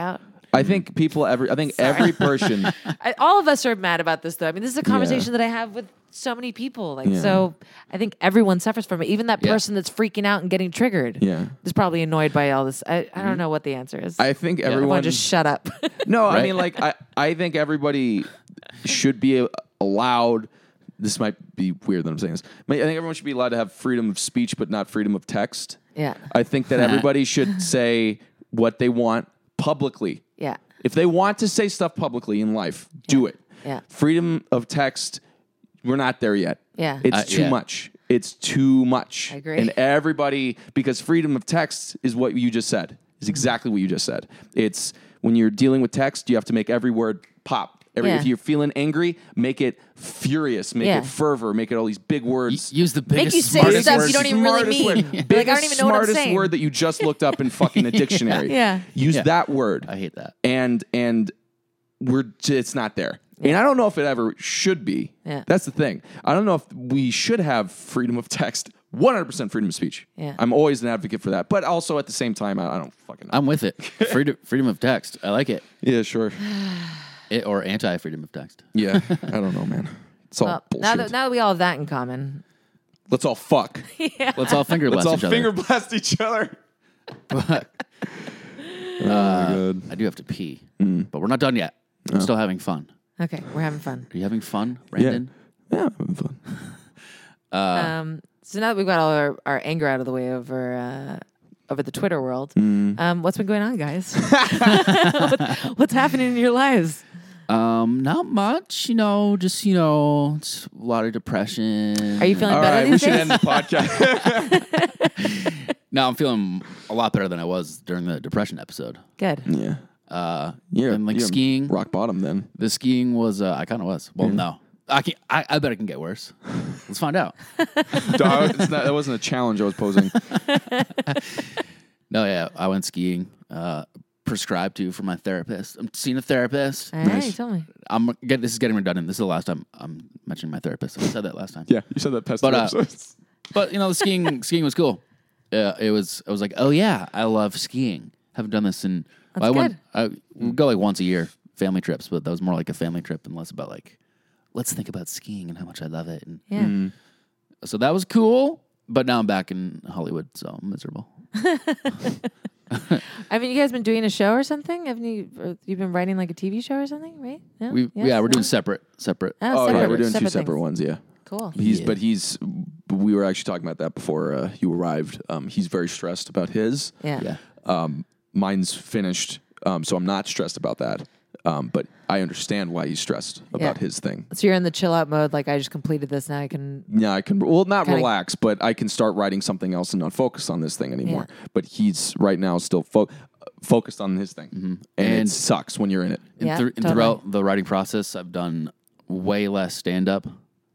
I think people every I think every person I, all of us are mad about this, though. I mean, this is a conversation that I have with so many people. Like, Yeah. so I think everyone suffers from it. Even that Yeah. person that's freaking out and getting triggered Yeah. is probably annoyed by all this. I, I don't know what the answer is. I think Everyone everyone just shut up. No, I Right? mean like I I think everybody should be allowed. This might be weird that I'm saying this. I think everyone should be allowed to have freedom of speech, but not freedom of text. Yeah. I think that everybody should say what they want publicly. Yeah. If they want to say stuff publicly in life, do it. Yeah. Freedom of text, we're not there yet. Yeah. It's Uh, too yeah. much. It's too much. I agree. And everybody, because freedom of text is what you just said, is exactly what you just said. It's when you're dealing with text, you have to make every word pop. Every, Yeah. If you're feeling angry, make it furious, make Yeah. it fervor, make it all these big words. Use the biggest, Make you say smartest stuff words. you don't even really Smartest mean. word. Like, I don't Biggest, even know what I'm smartest saying. word that you just looked up in fucking a dictionary. Yeah. Use Yeah. that word. I hate that. And and we're j- it's not there. And I don't know if it ever should be. Yeah. That's the thing. I don't know if we should have freedom of text, one hundred percent freedom of speech. Yeah. I'm always an advocate for that. But also at the same time, I, I don't fucking know. I'm with it. Freedom, freedom of text. I like it. yeah, sure. it or anti freedom of text. Yeah. I don't know, man. It's all Well, bullshit. now that, now that we all have that in common. Let's all fuck. Let's all finger Let's blast all each finger other. blast each other. Oh, my God. I do have to pee, but we're not done yet. I'm still having fun. Okay, we're having fun. Are you having fun, Brandon? Yeah, I'm having fun. Um, so now that we've got all our, our anger out of the way over uh, over the Twitter world, um, what's been going on, guys? What- what's happening in your lives? Um, not much. You know, just you know, it's a lot of depression. Are you feeling All better right, we these should days? end the podcast. No, I'm feeling a lot better than I was during the depression episode. Good. yeah. Uh, Yeah. and like you're skiing. Rock bottom then. The skiing was. Uh, I kind of was. Well, no, I can. I, I bet it can get worse. Let's find out. Dog, it's not, that wasn't a challenge I was posing. No, yeah, I went skiing. Uh, prescribed to for my therapist. I'm seeing a therapist. All right, you told me. I'm get this is getting redundant. This is the last time I'm mentioning my therapist. I said that last time. Yeah, you said that past But, two uh, episodes. But you know, the skiing skiing was cool. Uh, it was. I was like, oh yeah, I love skiing. Haven't done this in. That's well, I went. good. I we go like once a year, family trips. But that was more like a family trip and less about like, let's think about skiing and how much I love it. And Yeah. so that was cool. But now I'm back in Hollywood, so I'm miserable. Haven't you guys been doing a show or something? Haven't you? Or you've been writing like a T V show or something, right? No? We Yes? yeah, we're doing No? separate separate. Oh, Oh, yeah, separate- we're doing two separate separate things. ones, yeah. Cool. He's, Yeah. but he's, we were actually talking about that before uh, you arrived. Um, he's very stressed about his. Yeah. Yeah. Um, mine's finished, um, so I'm not stressed about that. Um, but I understand why he's stressed about Yeah. his thing. So you're in the chill out mode. Like, I just completed this. Now I can. Yeah, I can. Well, not Kinda- relax, but I can start writing something else and not focus on this thing anymore. Yeah. But he's right now still fo- focused on his thing, and, it And- sucks when you're in it. And, Yeah, thr- and totally. throughout the writing process, I've done way less stand up,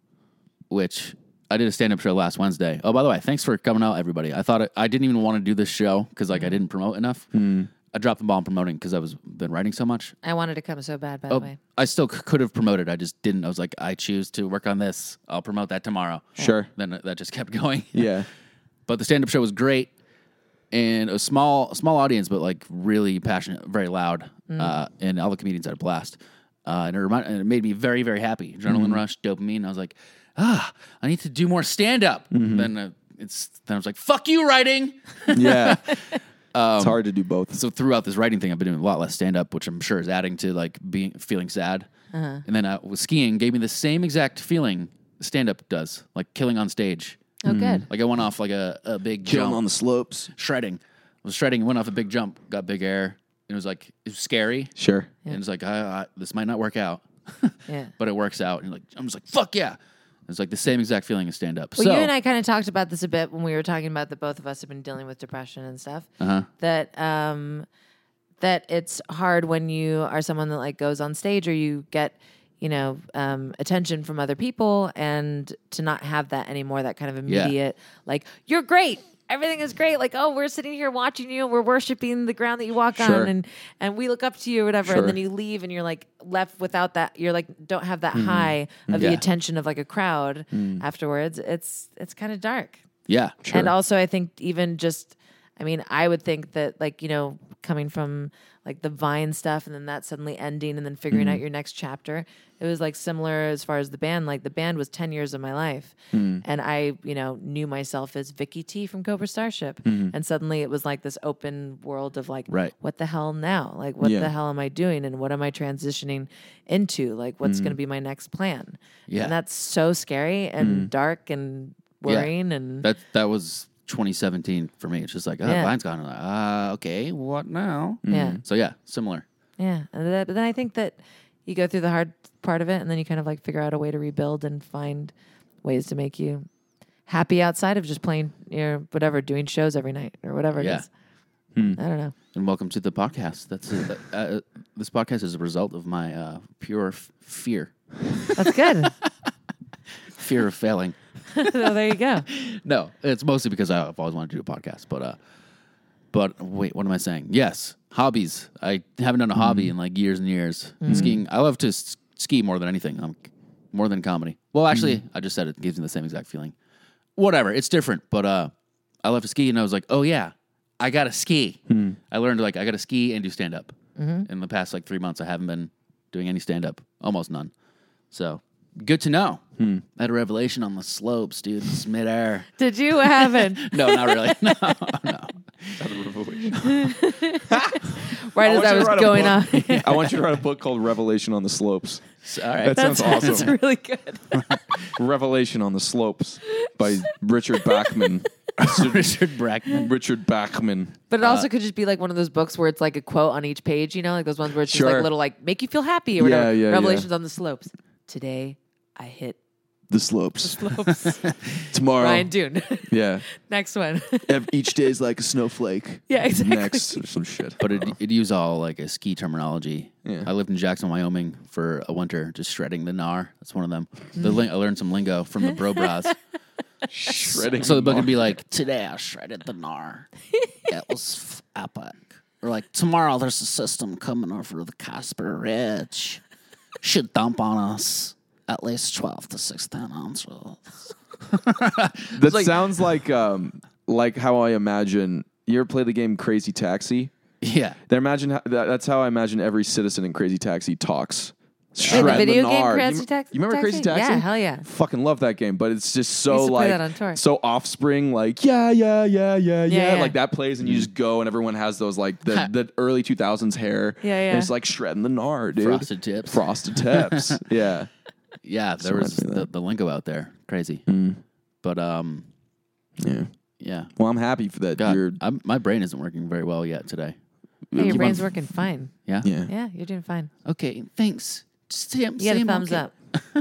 which I did a stand up show last Wednesday. Oh, by the way, thanks for coming out, everybody. I thought it, I didn't even want to do this show because like I didn't promote enough. I dropped the ball on promoting because I was been writing so much. I wanted to come so bad, by Oh, the way. I still c- could have promoted. I just didn't. I was like, I choose to work on this. I'll promote that tomorrow. Sure. Then that just kept going. Yeah. But the stand up show was great. And a small small audience, but like really passionate, very loud. Uh, and all the comedians had a blast. Uh, and, it remind, and it made me very, very happy. Adrenaline rush, dopamine. I was like, ah, I need to do more stand up. Then uh, it's then I was like, fuck you, writing. Yeah. it's hard to do both. So throughout this writing thing, I've been doing a lot less stand up, which I'm sure is adding to like being feeling sad. And then uh, with skiing, gave me the same exact feeling stand up does, like killing on stage. Oh, good. Like I went off like a, a big Killing jump. on the slopes. shredding. I was shredding, went off a big jump, got big air. It was like it was scary, Sure. and it's like I, I, this might not work out, Yeah. but it works out. And like I'm just like fuck yeah. It's like the same exact feeling as stand up. Well, so you and I kind of talked about this a bit when we were talking about that both of us have been dealing with depression and stuff. Uh-huh. That um, that it's hard when you are someone that like goes on stage or you get, you know, um, attention from other people, and to not have that anymore. That kind of Yeah. immediate, like, you're great. Everything is great. Like, oh, we're sitting here watching you. We're worshiping the ground that you walk Sure. on, and and we look up to you or whatever. Sure. And then you leave, and you're like left without that. You're like don't have that high of Yeah. the attention of like a crowd afterwards. It's it's kind of dark. yeah, Sure. And also, I think even just I mean, I would think that, like, you know, coming from like the Vine stuff and then that suddenly ending and then figuring Mm. out your next chapter, it was like similar as far as the band. Like the band was ten years of my life. Mm. And I, you know, knew myself as Vicky T from Cobra Starship. Mm-hmm. And suddenly it was like this open world of like, Right. what the hell now? Like, what Yeah. the hell am I doing? And what am I transitioning into? Like, what's Mm. going to be my next plan? Yeah. And that's so scary and Mm. dark and Yeah. worrying. And That that was twenty seventeen for me. It's just like, oh, Yeah. Vine's gone. I'm like, uh, okay, what now? yeah. So yeah, similar. Yeah, and that, but then I think that you go through the hard part of it, and then you kind of like figure out a way to rebuild and find ways to make you happy outside of just playing, you know, whatever, doing shows every night or whatever it Yeah. is. Hmm. I don't know. And welcome to the podcast. That's uh, uh, this podcast is a result of my uh, pure f- fear, That's good. fear of failing. So there you go. No, it's mostly because I've always wanted to do a podcast. But uh, but wait, what am I saying? Yes, hobbies. I haven't done a hobby in like years and years. Skiing. I love to s- ski more than anything. Um, more than comedy. Well, actually, I just said it gives me the same exact feeling. Whatever, it's different. But uh, I love to ski, and I was like, oh yeah, I gotta ski. I learned like I gotta ski and do stand up. In the past like three months, I haven't been doing any stand up, almost none. So good to know. I had a revelation on the slopes, dude. It's midair. Did you? What happened? No, not really. No, no. Right I as want I you to was write a going book. on. I want you to write a book called Revelation on the Slopes. All right. That sounds That's awesome. really good. Revelation on the Slopes by Richard Bachman. Richard Brackman. Richard Bachman. But it also could just be like one of those books where it's like a quote on each page, you know, like those ones where it's just Sure. like little like make you feel happy or Yeah, whatever. yeah, yeah. Revelations on the slopes. Today I hit The Slopes. slopes. Tomorrow. Ryan Dune. Yeah. Next one. Ev- Each day is like a snowflake. Yeah, exactly. Next, or some shit. But it it used all like a ski terminology. Yeah. I lived in Jackson, Wyoming for a winter, just shredding the gnar. That's one of them. The ling- I learned some lingo from the bro bras. Shredding. So the book would be like, today I shredded the gnar. It was f- epic. Or like, tomorrow there's a system coming over the Casper Ridge. Should dump on us at least twelve to sixteen ounces. That like- sounds like um like how I imagine. You ever play the game Crazy Taxi? Yeah. Then imagine how, that, that's how I imagine every citizen in Crazy Taxi talks. Wait, the Shred video game nard. Crazy you, Taxi? You remember Crazy Taxi? Yeah, hell yeah. Fucking love that game, but it's just We so used to play like that on tour. so Offspring, like yeah, yeah, yeah, yeah, yeah, yeah. like that plays and you just go and everyone has those like the, the early two thousands hair. Yeah, And yeah. it's like shredding the gnar, dude. Frosted tips. Frosted tips. Yeah. Yeah, there Reminds was me of the, that. the lingo out there. Crazy. But, um, Yeah. yeah. Well, I'm happy for that. God, You're I'm, my brain isn't working very well yet today. Hey, your Keep brain's on- working fine. Yeah? yeah. Yeah, you're doing fine. Okay, thanks. Sam, You got a Sam, thumbs okay. up.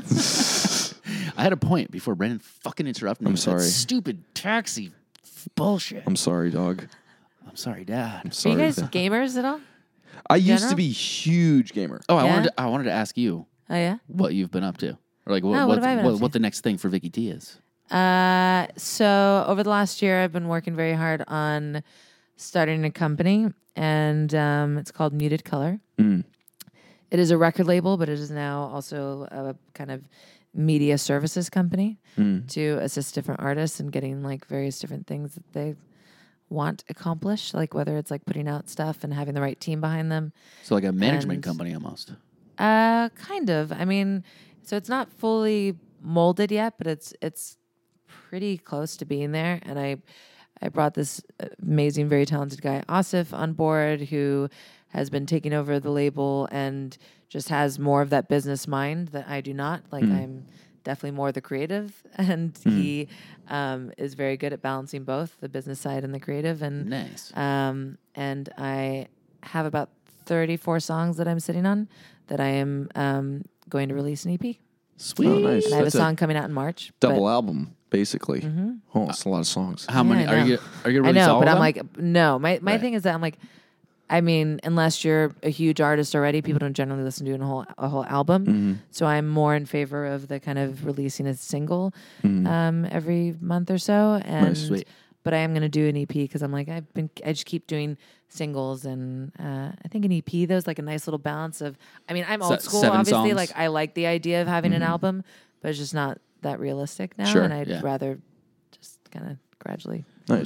I had a point before Brandon fucking interrupted me. I'm with that sorry. stupid taxi f- bullshit. I'm sorry, dog. I'm sorry, Dad. Are Sorry. you guys gamers at all? I used general? to be huge gamer. Oh, I Yeah? wanted to, I wanted to ask you Oh yeah. what you've been up to, or like what Oh, what what, have I been what, up to? what the next thing for Vicky T is. Uh, so over the last year, I've been working very hard on starting a company, and um, it's called Muted Color. Mm. It is a record label, but it is now also a kind of media services company Mm. to assist different artists in getting like various different things that they want accomplished, like whether it's like putting out stuff and having the right team behind them. So like a management And- company almost. Uh, kind of. I mean, so it's not fully molded yet, but it's it's pretty close to being there. And I I brought this amazing, very talented guy, Asif, on board, who has been taking over the label and just has more of that business mind that I do not. Like I'm definitely more the creative, and he um, is very good at balancing both the business side and the creative. And Nice. um, and I have about thirty-four songs that I'm sitting on that I am um, going to release an E P. Sweet. Oh, nice. And I have a That's a song coming out in March. double but- album, basically. Oh, it's a lot of songs. How Yeah, many I are know. you? Are you I release know, all but of I'm them? like, no. My my Right. thing is that I'm like, I mean, unless you're a huge artist already, people don't generally listen to a whole a whole album. Mm-hmm. So I'm more in favor of the kind of releasing a single um, every month or so. And Sweet. but I am going to do an E P because I'm like I've been I just keep doing singles, and uh, I think an E P though is like a nice little balance of. I mean, I'm Se- old school, seven obviously. songs? Like I like the idea of having an album, but it's just not that realistic now. Sure, and I'd yeah. rather just kind of gradually. Nice.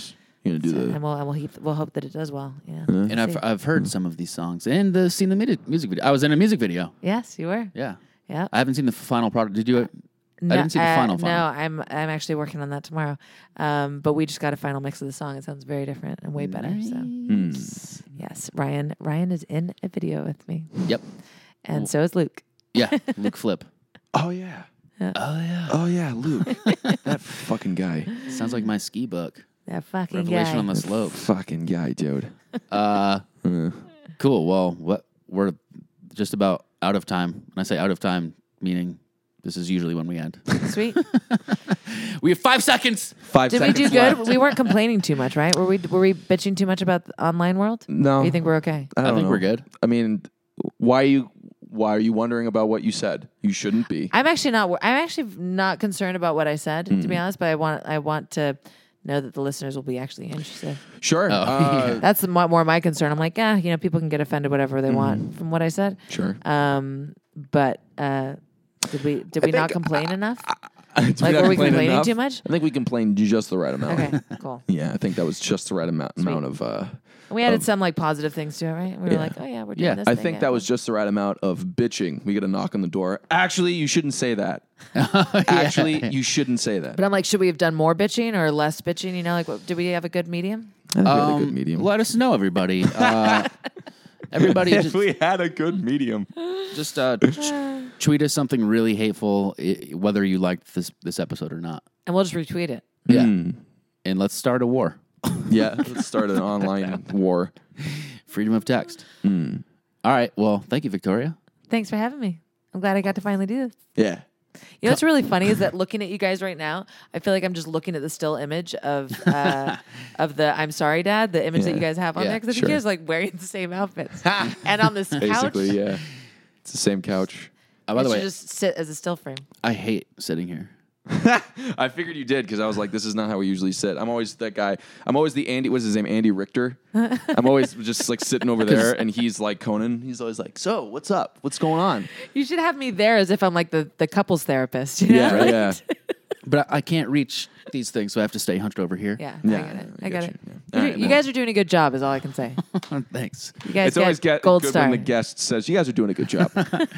You're gonna do So- the. and we'll and we'll, heap, we'll hope that it does well. Yeah. And We'll I've see. I've heard some of these songs and uh, seen the midi- music video. I was in a music video. yes, you were. Yeah. Yeah. I haven't seen the final product. Did you? No, I didn't see the uh, final. No, final. I'm I'm actually working on that tomorrow. Um, but we just got a final mix of the song. It sounds very different and way better. So Hmm. yes, Ryan Ryan is in a video with me, Yep. and so is Luke. Yeah. Luke Flip. Oh yeah. Oh yeah. Oh yeah, Luke. That fucking guy. Sounds like my ski book. That fucking Revelation guy. on the slopes. Fucking guy, dude. Uh, Uh, cool. Well, what we're just about out of time. When I say out of time, meaning this is usually when we end. Sweet. We have five seconds. Five Did we seconds do good? left. We weren't complaining too much, right? Were we were we bitching too much about the online world? No. Or you think we're okay? I, I, don't think know. we're good. I mean, why are you why are you wondering about what you said? You shouldn't be. I'm actually not. wor- I'm actually not concerned about what I said, to be honest. But I want I want to know that the listeners will be actually interested. Sure. Oh, uh, That's the, mo- more my concern. I'm like, yeah, you know, people can get offended whatever they want from what I said. Sure. Um, but uh, did we did we not complain enough? Did Like, not were we complain complaining enough? too much? I think we complained just the right amount. Okay, cool. Yeah, I think that was just the right amount, amount of. Uh, We added some like positive things to it, right? We were Yeah. like, oh yeah, we're doing Yeah, this. I thing, think yeah. that was just the right amount of bitching. We get a knock on the door. Actually, you shouldn't say that. Actually, you shouldn't say that. But I'm like, should we have done more bitching or less bitching? You know, like, what, did we have a good medium? I think we had a Um, good medium. Let us know, everybody. Uh, everybody, if just, we had a good medium. just uh, t- tweet us something really hateful, I- whether you liked this this episode or not. And we'll just retweet it. Yeah, Hmm. and let's start a war. Yeah, let's start an online war. Freedom of text. Hmm. All right. Well, thank you, Victoria. Thanks for having me. I'm glad I got to finally do this. Yeah. You know what's really funny is that looking at you guys right now, I feel like I'm just looking at the still image of uh, of the "I'm sorry, Dad," the image that Yeah. you guys have on Yeah, there, because I sure. think you guys like wearing the same outfits, and on this couch, Basically, yeah. It's the same couch. Uh, by it the should way, just sit as a still frame. I hate sitting here. I figured you did because I was like, this is not how we usually sit. I'm always that guy. I'm always the Andy. What's his name? Andy Richter. I'm always just like sitting over there, and he's like Conan. He's always like, so what's up? What's going on? You should have me there as if I'm like the, the couples therapist. You know? Yeah, Like- yeah. But I I can't reach these things, so I have to stay hunched over here. yeah, Yeah, I get it. I I get got you, it. yeah. You, All do- right, you well. guys are doing a good job, is all I can say. Thanks. You guys It's get always get gold good star. when the guest says, "You guys are doing a good job."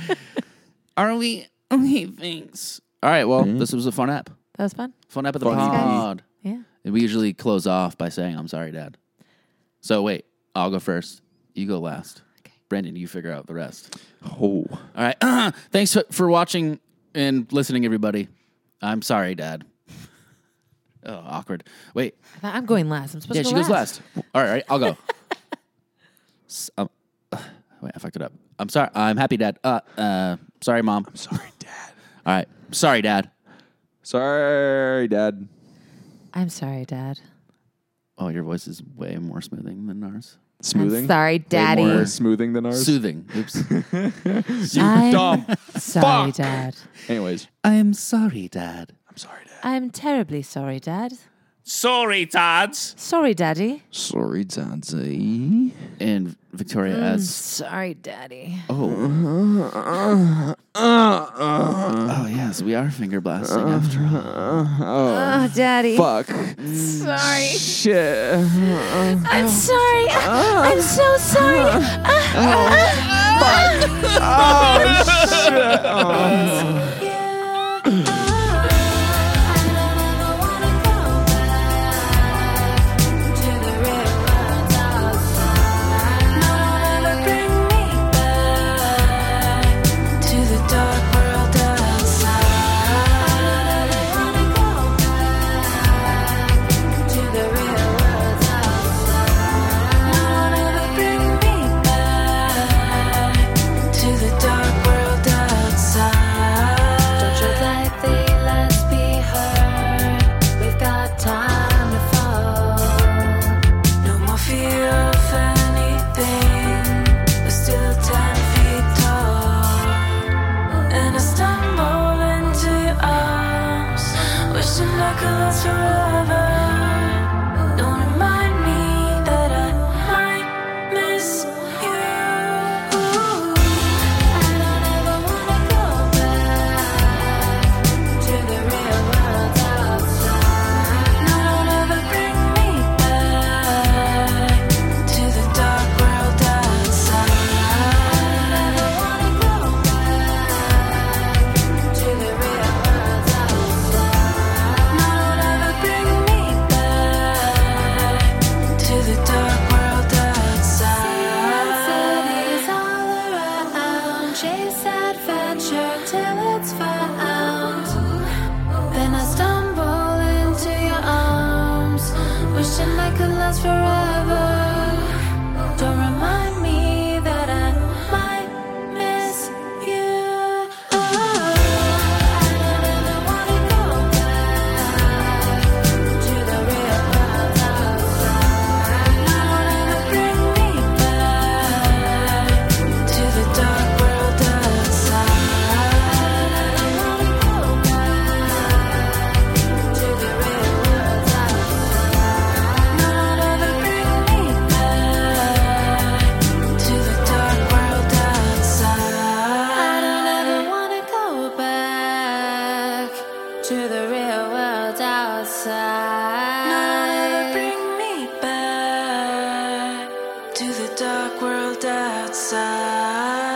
Are we? Okay, thanks. All right. Well, this was a fun app. That was fun. Fun app of the Fun app. pod. Yeah. And we usually close off by saying, "I'm sorry, Dad." So wait, I'll go first. You go last. Okay. Brandon, you figure out the rest. Oh, All right. Thanks for- for watching and listening, everybody. I'm sorry, Dad. Oh, awkward. Wait. I thought I'm going last. I'm supposed Yeah, to she go goes last. All right, I'll go. S- um, wait, I fucked it up. I'm sorry. I'm happy, Dad. Uh, uh, sorry, Mom. sorry, Dad. All right. Sorry, Dad. Sorry, Dad. I'm sorry, Dad. Oh, your voice is way more smoothing than ours. Smoothing. I'm sorry, Way Daddy. more smoothing than ours. Soothing. Oops. I'm dumb. sorry, Fuck. Dad. Anyways, I'm sorry, Dad. I'm sorry, Dad. I'm terribly sorry, Dad. Sorry, Dads. Sorry, Daddy. Sorry, Daddy. And Victoria Mm, as sorry, Daddy. oh oh yes, we are finger blasting after all. Oh, Daddy. Fuck. Sorry. Shit. I'm sorry. I'm so sorry. chase adventure till it's found. Then I stumble into your arms, wishing I could last forever. Don't remind me that I might miss you. Oh, I don't ever wanna go back to the real world outside. Don't ever bring me back to the dark world outside. I don't wanna go back to the real world outside. Don't ever bring me back to the dark world outside. I don't ever wanna go back to the real world outside. Don't ever bring me back to the dark world outside.